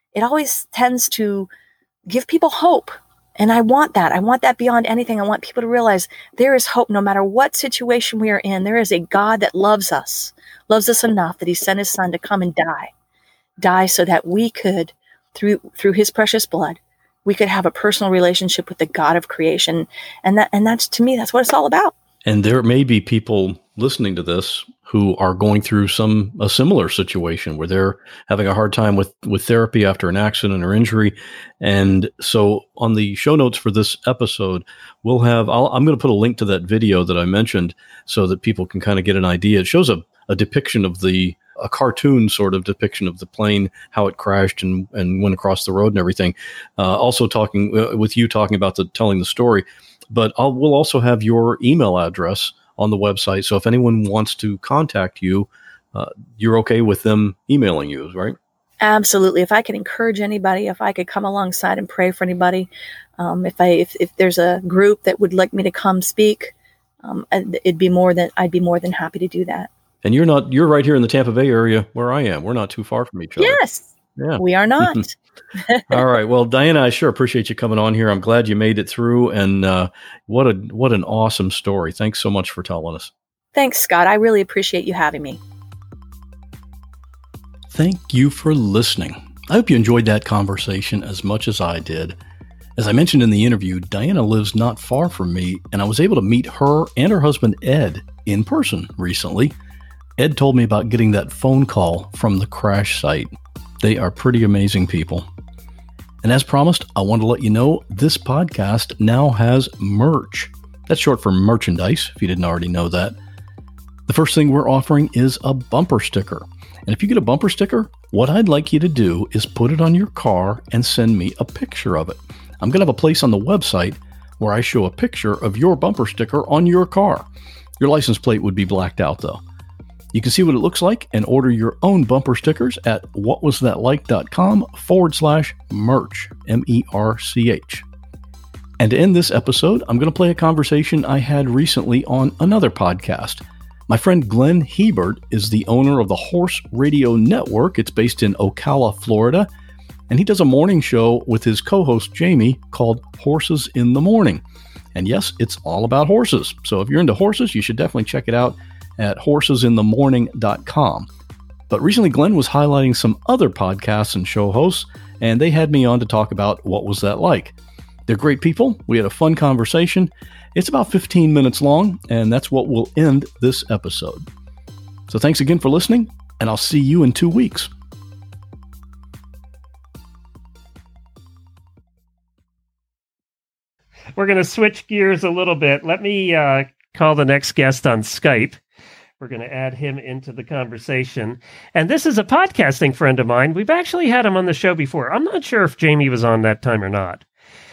tends to give people hope. And I want that. I want that beyond anything. I want people to realize there is hope no matter what situation we are in. There is a God that loves us enough that he sent his son to come and die so that we could, through his precious blood, we could have a personal relationship with the God of creation. And that's, to me, that's what it's all about. And there may be people listening to this who are going through a similar situation where they're having a hard time with therapy after an accident or injury. And so on the show notes for this episode, I'm going to put a link to that video that I mentioned so that people can kind of get an idea. It shows a depiction of a cartoon sort of depiction of the plane, how it crashed and went across the road and everything. Also talking with you, talking about telling the story. But we'll also have your email address on the website. So if anyone wants to contact you, you're okay with them emailing you, right? Absolutely. If I could encourage anybody, if I could come alongside and pray for anybody, if there's a group that would like me to come speak, I'd be more than happy to do that. And you're right here in the Tampa Bay area where I am. We're not too far from each other. Yes. Yeah. We are not. All right. Well, Diana, I sure appreciate you coming on here. I'm glad you made it through, and what an awesome story. Thanks so much for telling us. Thanks, Scott. I really appreciate you having me. Thank you for listening. I hope you enjoyed that conversation as much as I did. As I mentioned in the interview, Diana lives not far from me, and I was able to meet her and her husband, Ed, in person recently. Ed told me about getting that phone call from the crash site. They are pretty amazing people. And as promised, I want to let you know this podcast now has merch. That's short for merchandise, if you didn't already know that. The first thing we're offering is a bumper sticker. And if you get a bumper sticker, what I'd like you to do is put it on your car and send me a picture of it. I'm going to have a place on the website where I show a picture of your bumper sticker on your car. Your license plate would be blacked out, though. You can see what it looks like and order your own bumper stickers at whatwasthatlike.com/merch, MERCH. And to end this episode, I'm going to play a conversation I had recently on another podcast. My friend Glenn Hebert is the owner of the Horse Radio Network. It's based in Ocala, Florida, and he does a morning show with his co-host Jamie called Horses in the Morning. And yes, it's all about horses. So if you're into horses, you should definitely check it out at horsesinthemorning.com. But recently, Glenn was highlighting some other podcasts and show hosts, and they had me on to talk about What Was That Like? They're great people. We had a fun conversation. It's about 15 minutes long, and that's what will end this episode. So thanks again for listening, and I'll see you in 2 weeks. We're going to switch gears a little bit. Let me call the next guest on Skype. We're going to add him into the conversation. And this is a podcasting friend of mine. We've actually had him on the show before. I'm not sure if Jamie was on that time or not.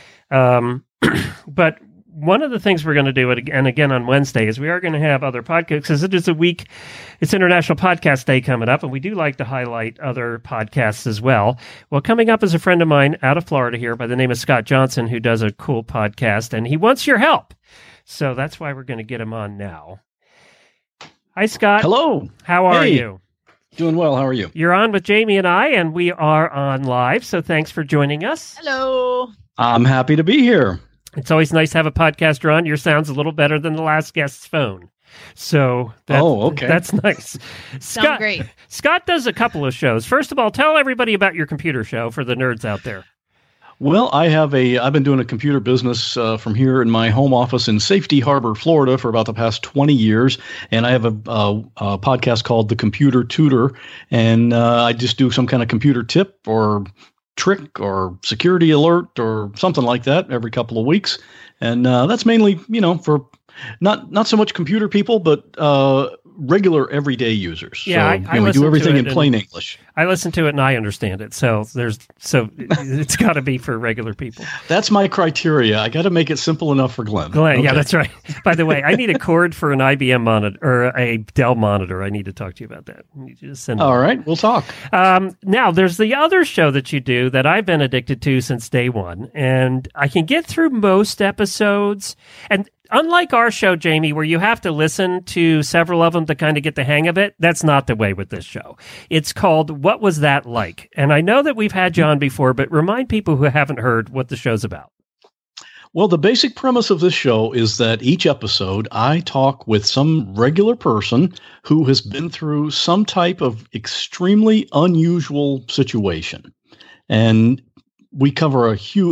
But one of the things we're going to do, and again on Wednesday, is we are going to have other podcasts, because it is it's International Podcast Day coming up, and we do like to highlight other podcasts as well. Well, coming up is a friend of mine out of Florida here by the name of Scott Johnson, who does a cool podcast, and he wants your help. So that's why we're going to get him on now. Hi, Scott. Hello. How are you? Doing well. How are you? You're on with Jamie and I, and we are on live, so thanks for joining us. Hello. I'm happy to be here. It's always nice to have a podcaster on. Your sound's a little better than the last guest's phone. So that's nice. Sounds great. Scott does a couple of shows. First of all, tell everybody about your computer show for the nerds out there. Well, I've been doing a computer business from here in my home office in Safety Harbor, Florida for about the past 20 years. And I have a podcast called The Computer Tutor. And I just do some kind of computer tip or trick or security alert or something like that every couple of weeks. And that's mainly, for not so much computer people, but regular everyday users. Yeah, so, we do everything in plain English. I listen to it and I understand it. So it's got to be for regular people. That's my criteria. I got to make it simple enough for Glenn. Okay. Yeah, that's right. By the way, I need a cord for an IBM monitor or a Dell monitor. I need to talk to you about that. You just send All right, we'll talk. Now, there's the other show that you do that I've been addicted to since day one, and I can get through most episodes. And unlike our show, Jamie, where you have to listen to several of them to kind of get the hang of it, that's not the way with this show. It's called What Was That Like? And I know that we've had you on before, but remind people who haven't heard what the show's about. Well, the basic premise of this show is that each episode I talk with some regular person who has been through some type of extremely unusual situation. And we cover a huge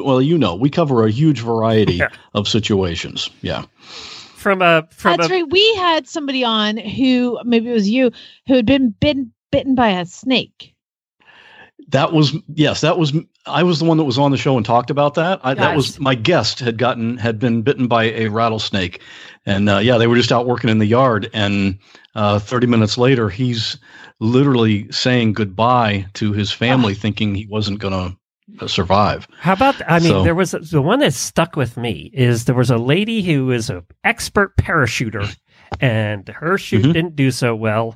variety of situations. Yeah. That's right. We had somebody on who, maybe it was you, who had been bitten by a snake. I was the one that was on the show and talked about that. That was my guest had been bitten by a rattlesnake, and they were just out working in the yard, and 30 minutes later, he's literally saying goodbye to his family, thinking he wasn't going to survive. How about, there was the one that stuck with me is there was a lady who was an expert parachuter and her shoot didn't do so well.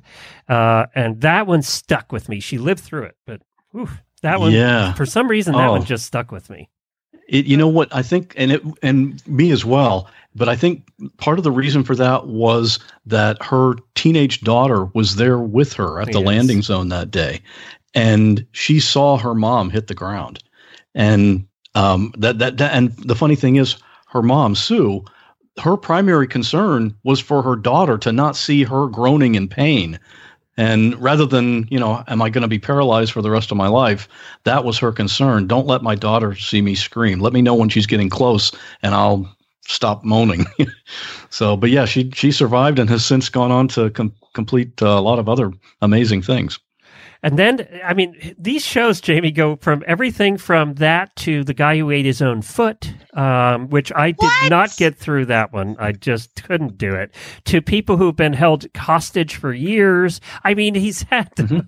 And that one stuck with me. She lived through it, but that one, for some reason, that one just stuck with me. You know what I think, and me as well, but I think part of the reason for that was that her teenage daughter was there with her at the landing zone that day. And she saw her mom hit the ground, and and the funny thing is, her mom Sue, her primary concern was for her daughter to not see her groaning in pain, and rather than am I going to be paralyzed for the rest of my life? That was her concern. Don't let my daughter see me scream. Let me know when she's getting close, and I'll stop moaning. So, but yeah, she survived and has since gone on to complete a lot of other amazing things. And then, these shows, Jamie, go from everything from that to the guy who ate his own foot, which I did not get through that one. I just couldn't do it. To people who've been held hostage for years. He's had,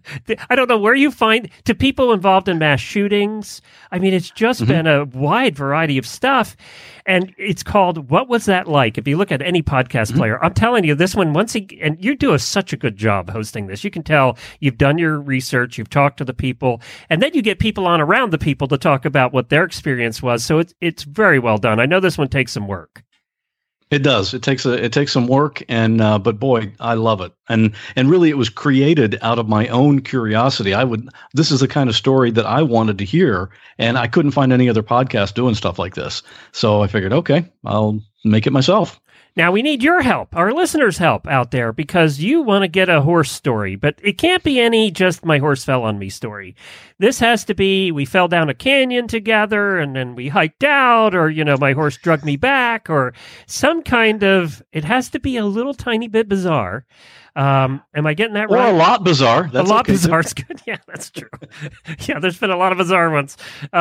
I don't know where you find, to people involved in mass shootings. It's just been a wide variety of stuff. And it's called What Was That Like? If you look at any podcast player, I'm telling you, this one, and you do such a good job hosting this. You can tell you've done your research, you've talked to the people, and then you get people on around the people to talk about what their experience was. So it's very well done. I know this one takes some work. It does. It takes some work, and but boy, I love it. And really, it was created out of my own curiosity. This is the kind of story that I wanted to hear, and I couldn't find any other podcast doing stuff like this. So I figured, okay, I'll make it myself. Now, we need your help, our listeners' help out there, because you want to get a horse story, but it can't be any just my horse fell on me story. This has to be we fell down a canyon together and then we hiked out, or, my horse drug me back, or some kind of, it has to be a little tiny bit bizarre. Am I getting that right? Or a lot bizarre. That's a lot bizarre is good. Yeah, that's true. Yeah, there's been a lot of bizarre ones.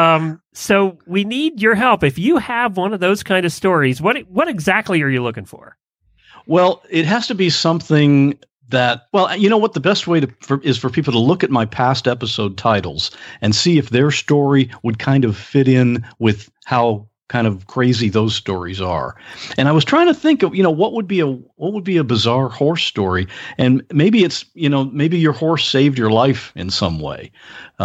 So we need your help. If you have one of those kind of stories, what exactly are you looking for? Well, it has to be something that, you know what, the best way is for people to look at my past episode titles and see if their story would kind of fit in with how kind of crazy those stories are. And I was trying to think of, what would be a bizarre horse story, and maybe it's, maybe your horse saved your life in some way,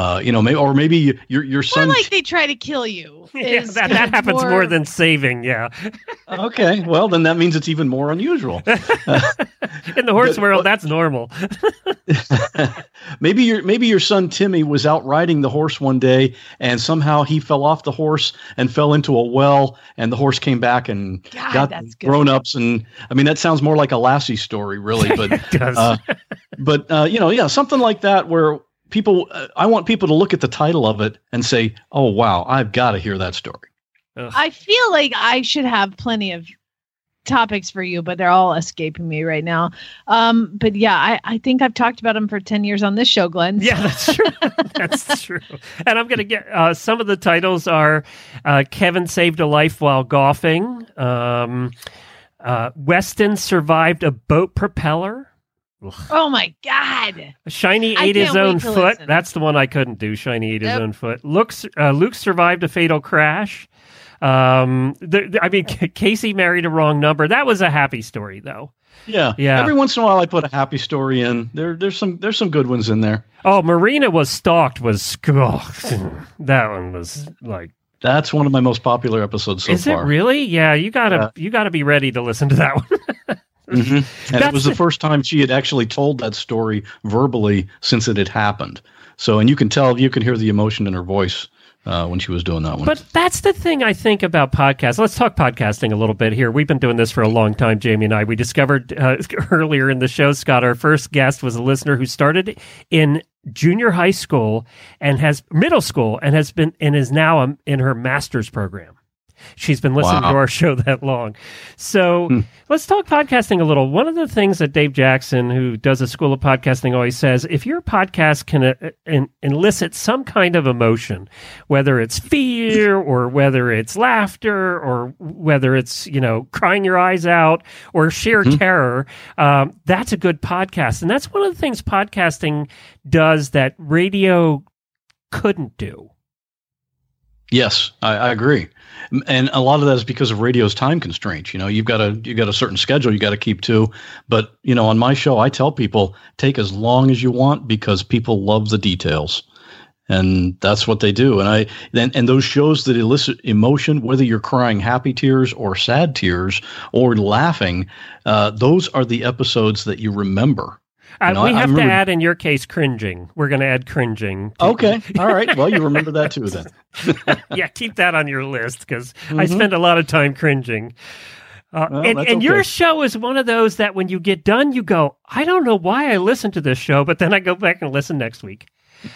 maybe your son. More like they try to kill you. Yeah, that happens more than saving. Yeah. Okay. Well, then that means it's even more unusual. In the horse world, that's normal. Maybe your son Timmy was out riding the horse one day, and somehow he fell off the horse and fell into a well, and the horse came back and got grown-ups. And I mean, that sounds more like a Lassie story, really. But it does. Something like that where people. I want people to look at the title of it and say, "Oh, wow, I've got to hear that story." Ugh. I feel like I should have plenty of topics for you, but they're all escaping me right now. But yeah, I think I've talked about them for 10 years on this show, Glenn. Yeah, that's true. That's true. And I'm going to get some of the titles are Kevin saved a life while golfing. Weston survived a boat propeller. Ugh. Oh my God. Shiny ate his own foot. Listen. That's the one I couldn't do. Shiny ate his own foot. Luke survived a fatal crash. Casey married a wrong number. That was a happy story, though. Yeah. Every once in a while, I put a happy story in. There's some good ones in there. Oh, Marina was stalked. That one was like. That's one of my most popular episodes so far. Is it really? Yeah, you gotta be ready to listen to that one. Mm-hmm. And it was the first time she had actually told that story verbally since it had happened. So, and you can hear the emotion in her voice. When she was doing that one. But that's the thing I think about podcasts. Let's talk podcasting a little bit here. We've been doing this for a long time, Jamie and I. We discovered earlier in the show, Scott, our first guest was a listener who started in junior high school and middle school and is now in her master's program. She's been listening to our show that long. So let's talk podcasting a little. One of the things that Dave Jackson, who does a School of Podcasting, always says, if your podcast can elicit some kind of emotion, whether it's fear or whether it's laughter or whether it's, crying your eyes out or sheer terror, that's a good podcast. And that's one of the things podcasting does that radio couldn't do. Yes, I agree. And a lot of that is because of radio's time constraints. You've got a certain schedule you got to keep to. But, on my show, I tell people take as long as you want because people love the details. And that's what they do. And those shows that elicit emotion, whether you're crying happy tears or sad tears or laughing, those are the episodes that you remember. We have to add, in your case, cringing. We're going to add cringing. Okay. All right. Well, you remember that too then. Yeah, keep that on your list because I spend a lot of time cringing. And your show is one of those that when you get done, you go, I don't know why I listened to this show, but then I go back and listen next week.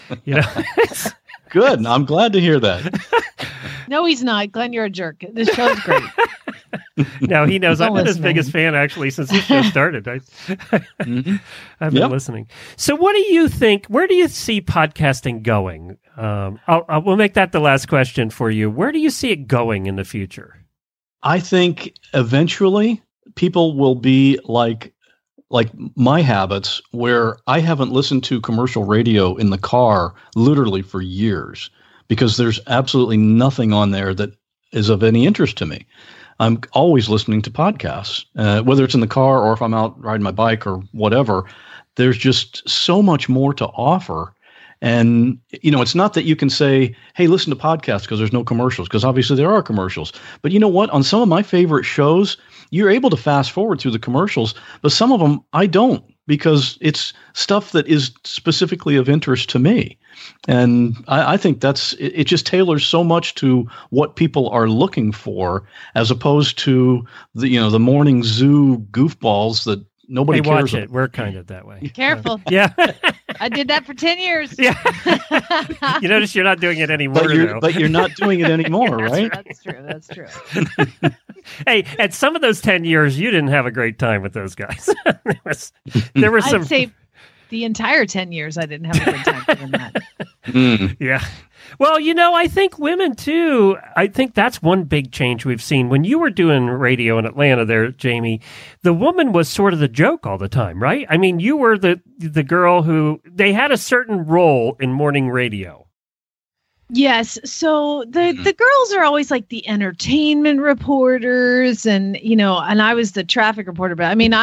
Good. I'm glad to hear that. No, he's not. Glenn, you're a jerk. This show's great. No, he knows. I've been his biggest fan, actually, since this show started. I've been listening. So what do you think? Where do you see podcasting going? We'll make that the last question for you. Where do you see it going in the future? I think eventually people will be like my habits, where I haven't listened to commercial radio in the car literally for years because there's absolutely nothing on there that is of any interest to me. I'm always listening to podcasts, whether it's in the car or if I'm out riding my bike or whatever. There's just so much more to offer. And, it's not that you can say, hey, listen to podcasts because there's no commercials, because obviously there are commercials. But you know what? On some of my favorite shows, you're able to fast forward through the commercials, but some of them I don't, because it's stuff that is specifically of interest to me. And I think it just tailors so much to what people are looking for, as opposed to the morning zoo goofballs that nobody cares watch it. We're kind of that way. Careful. Yeah. I did that for 10 years. Yeah. You notice you're not doing it anymore, but you're not doing it anymore, right? That's true. Hey, at some of those 10 years, you didn't have a great time with those guys. there were some. I'd say the entire 10 years, I didn't have a good time doing that. Yeah. Well, I think women too, I think that's one big change we've seen. When you were doing radio in Atlanta there, Jamie, the woman was sort of the joke all the time, right? I mean, you were the girl who, they had a certain role in morning radio. Yes. So the girls are always like the entertainment reporters and, and I was the traffic reporter, but I mean,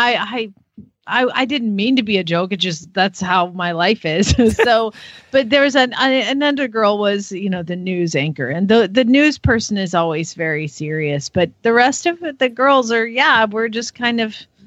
I didn't mean to be a joke. It just, that's how my life is. So, but there was another girl was, the news anchor, and the news person is always very serious, but the rest of it, the girls are, we're just kind of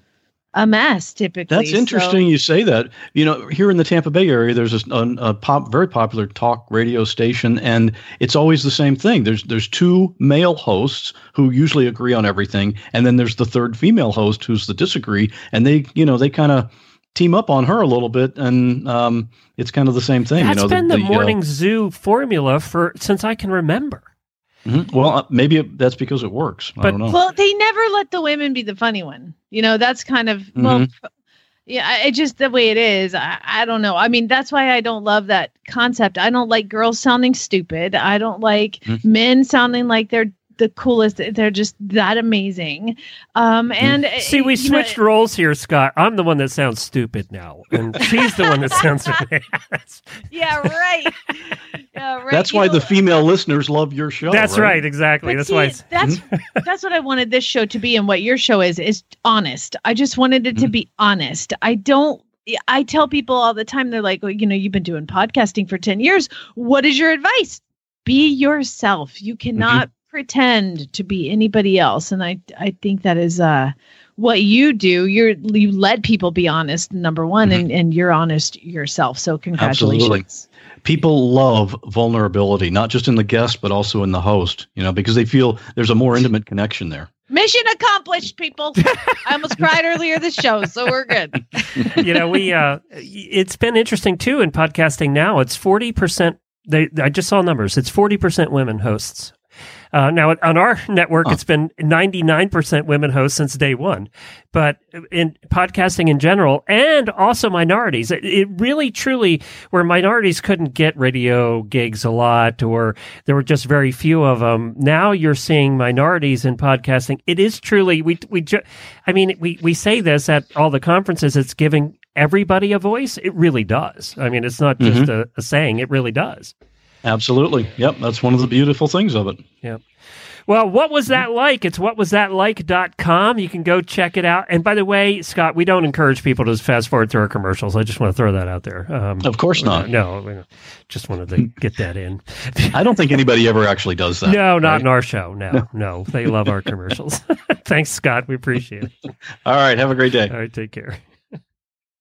a mess typically. That's interesting you say that. You know, here in the Tampa Bay area, there's a very popular talk radio station, and it's always the same thing. There's two male hosts who usually agree on everything, and then there's the third female host who's the disagree, and they kind of team up on her a little bit, and it's kind of the same thing. That's been the morning zoo formula since I can remember. Mm-hmm. Well, maybe that's because it works. I don't know. Well, they never let the women be the funny one. You know, that's kind of, yeah, it just the way it is. I don't know. I mean, that's why I don't love that concept. I don't like girls sounding stupid. I don't like men sounding like they're the coolest. They're just that amazing. And see, we switched roles here, Scott. I'm the one that sounds stupid now, and she's the one that sounds. Yeah, right. Yeah, right. That's why the female listeners love your show. That's right. Exactly. But that's why. That's what I wanted this show to be, and what your show is honest. I just wanted it to be honest. I tell people all the time, they're like, well, you know, you've been doing podcasting for 10 years. What is your advice? Be yourself. You cannot pretend to be anybody else. And I think that is what you do. You let people be honest, number one, and you're honest yourself. So congratulations. Absolutely. People love vulnerability, not just in the guest, but also in the host, you know, because they feel there's a more intimate connection there. Mission accomplished, people. I almost cried earlier this show, so we're good. You know, it's been interesting too in podcasting now. It's 40%. I just saw numbers. It's 40% women hosts. Now, on our network, it's been 99% women hosts since day one. But in podcasting in general, and also minorities, it really, truly, where minorities couldn't get radio gigs a lot, or there were just very few of them, now you're seeing minorities in podcasting. It is truly, we say this at all the conferences, it's giving everybody a voice. It really does. I mean, it's not just a saying, it really does. Absolutely. Yep. That's one of the beautiful things of it. Yep. Well, What Was That Like? It's whatwasthatlike.com. You can go check it out. And by the way, Scott, we don't encourage people to fast forward through our commercials. I just want to throw that out there. Of course not. No, just wanted to get that in. I don't think anybody ever actually does that. No, not in our show. No. They love our commercials. Thanks, Scott. We appreciate it. All right. Have a great day. All right. Take care.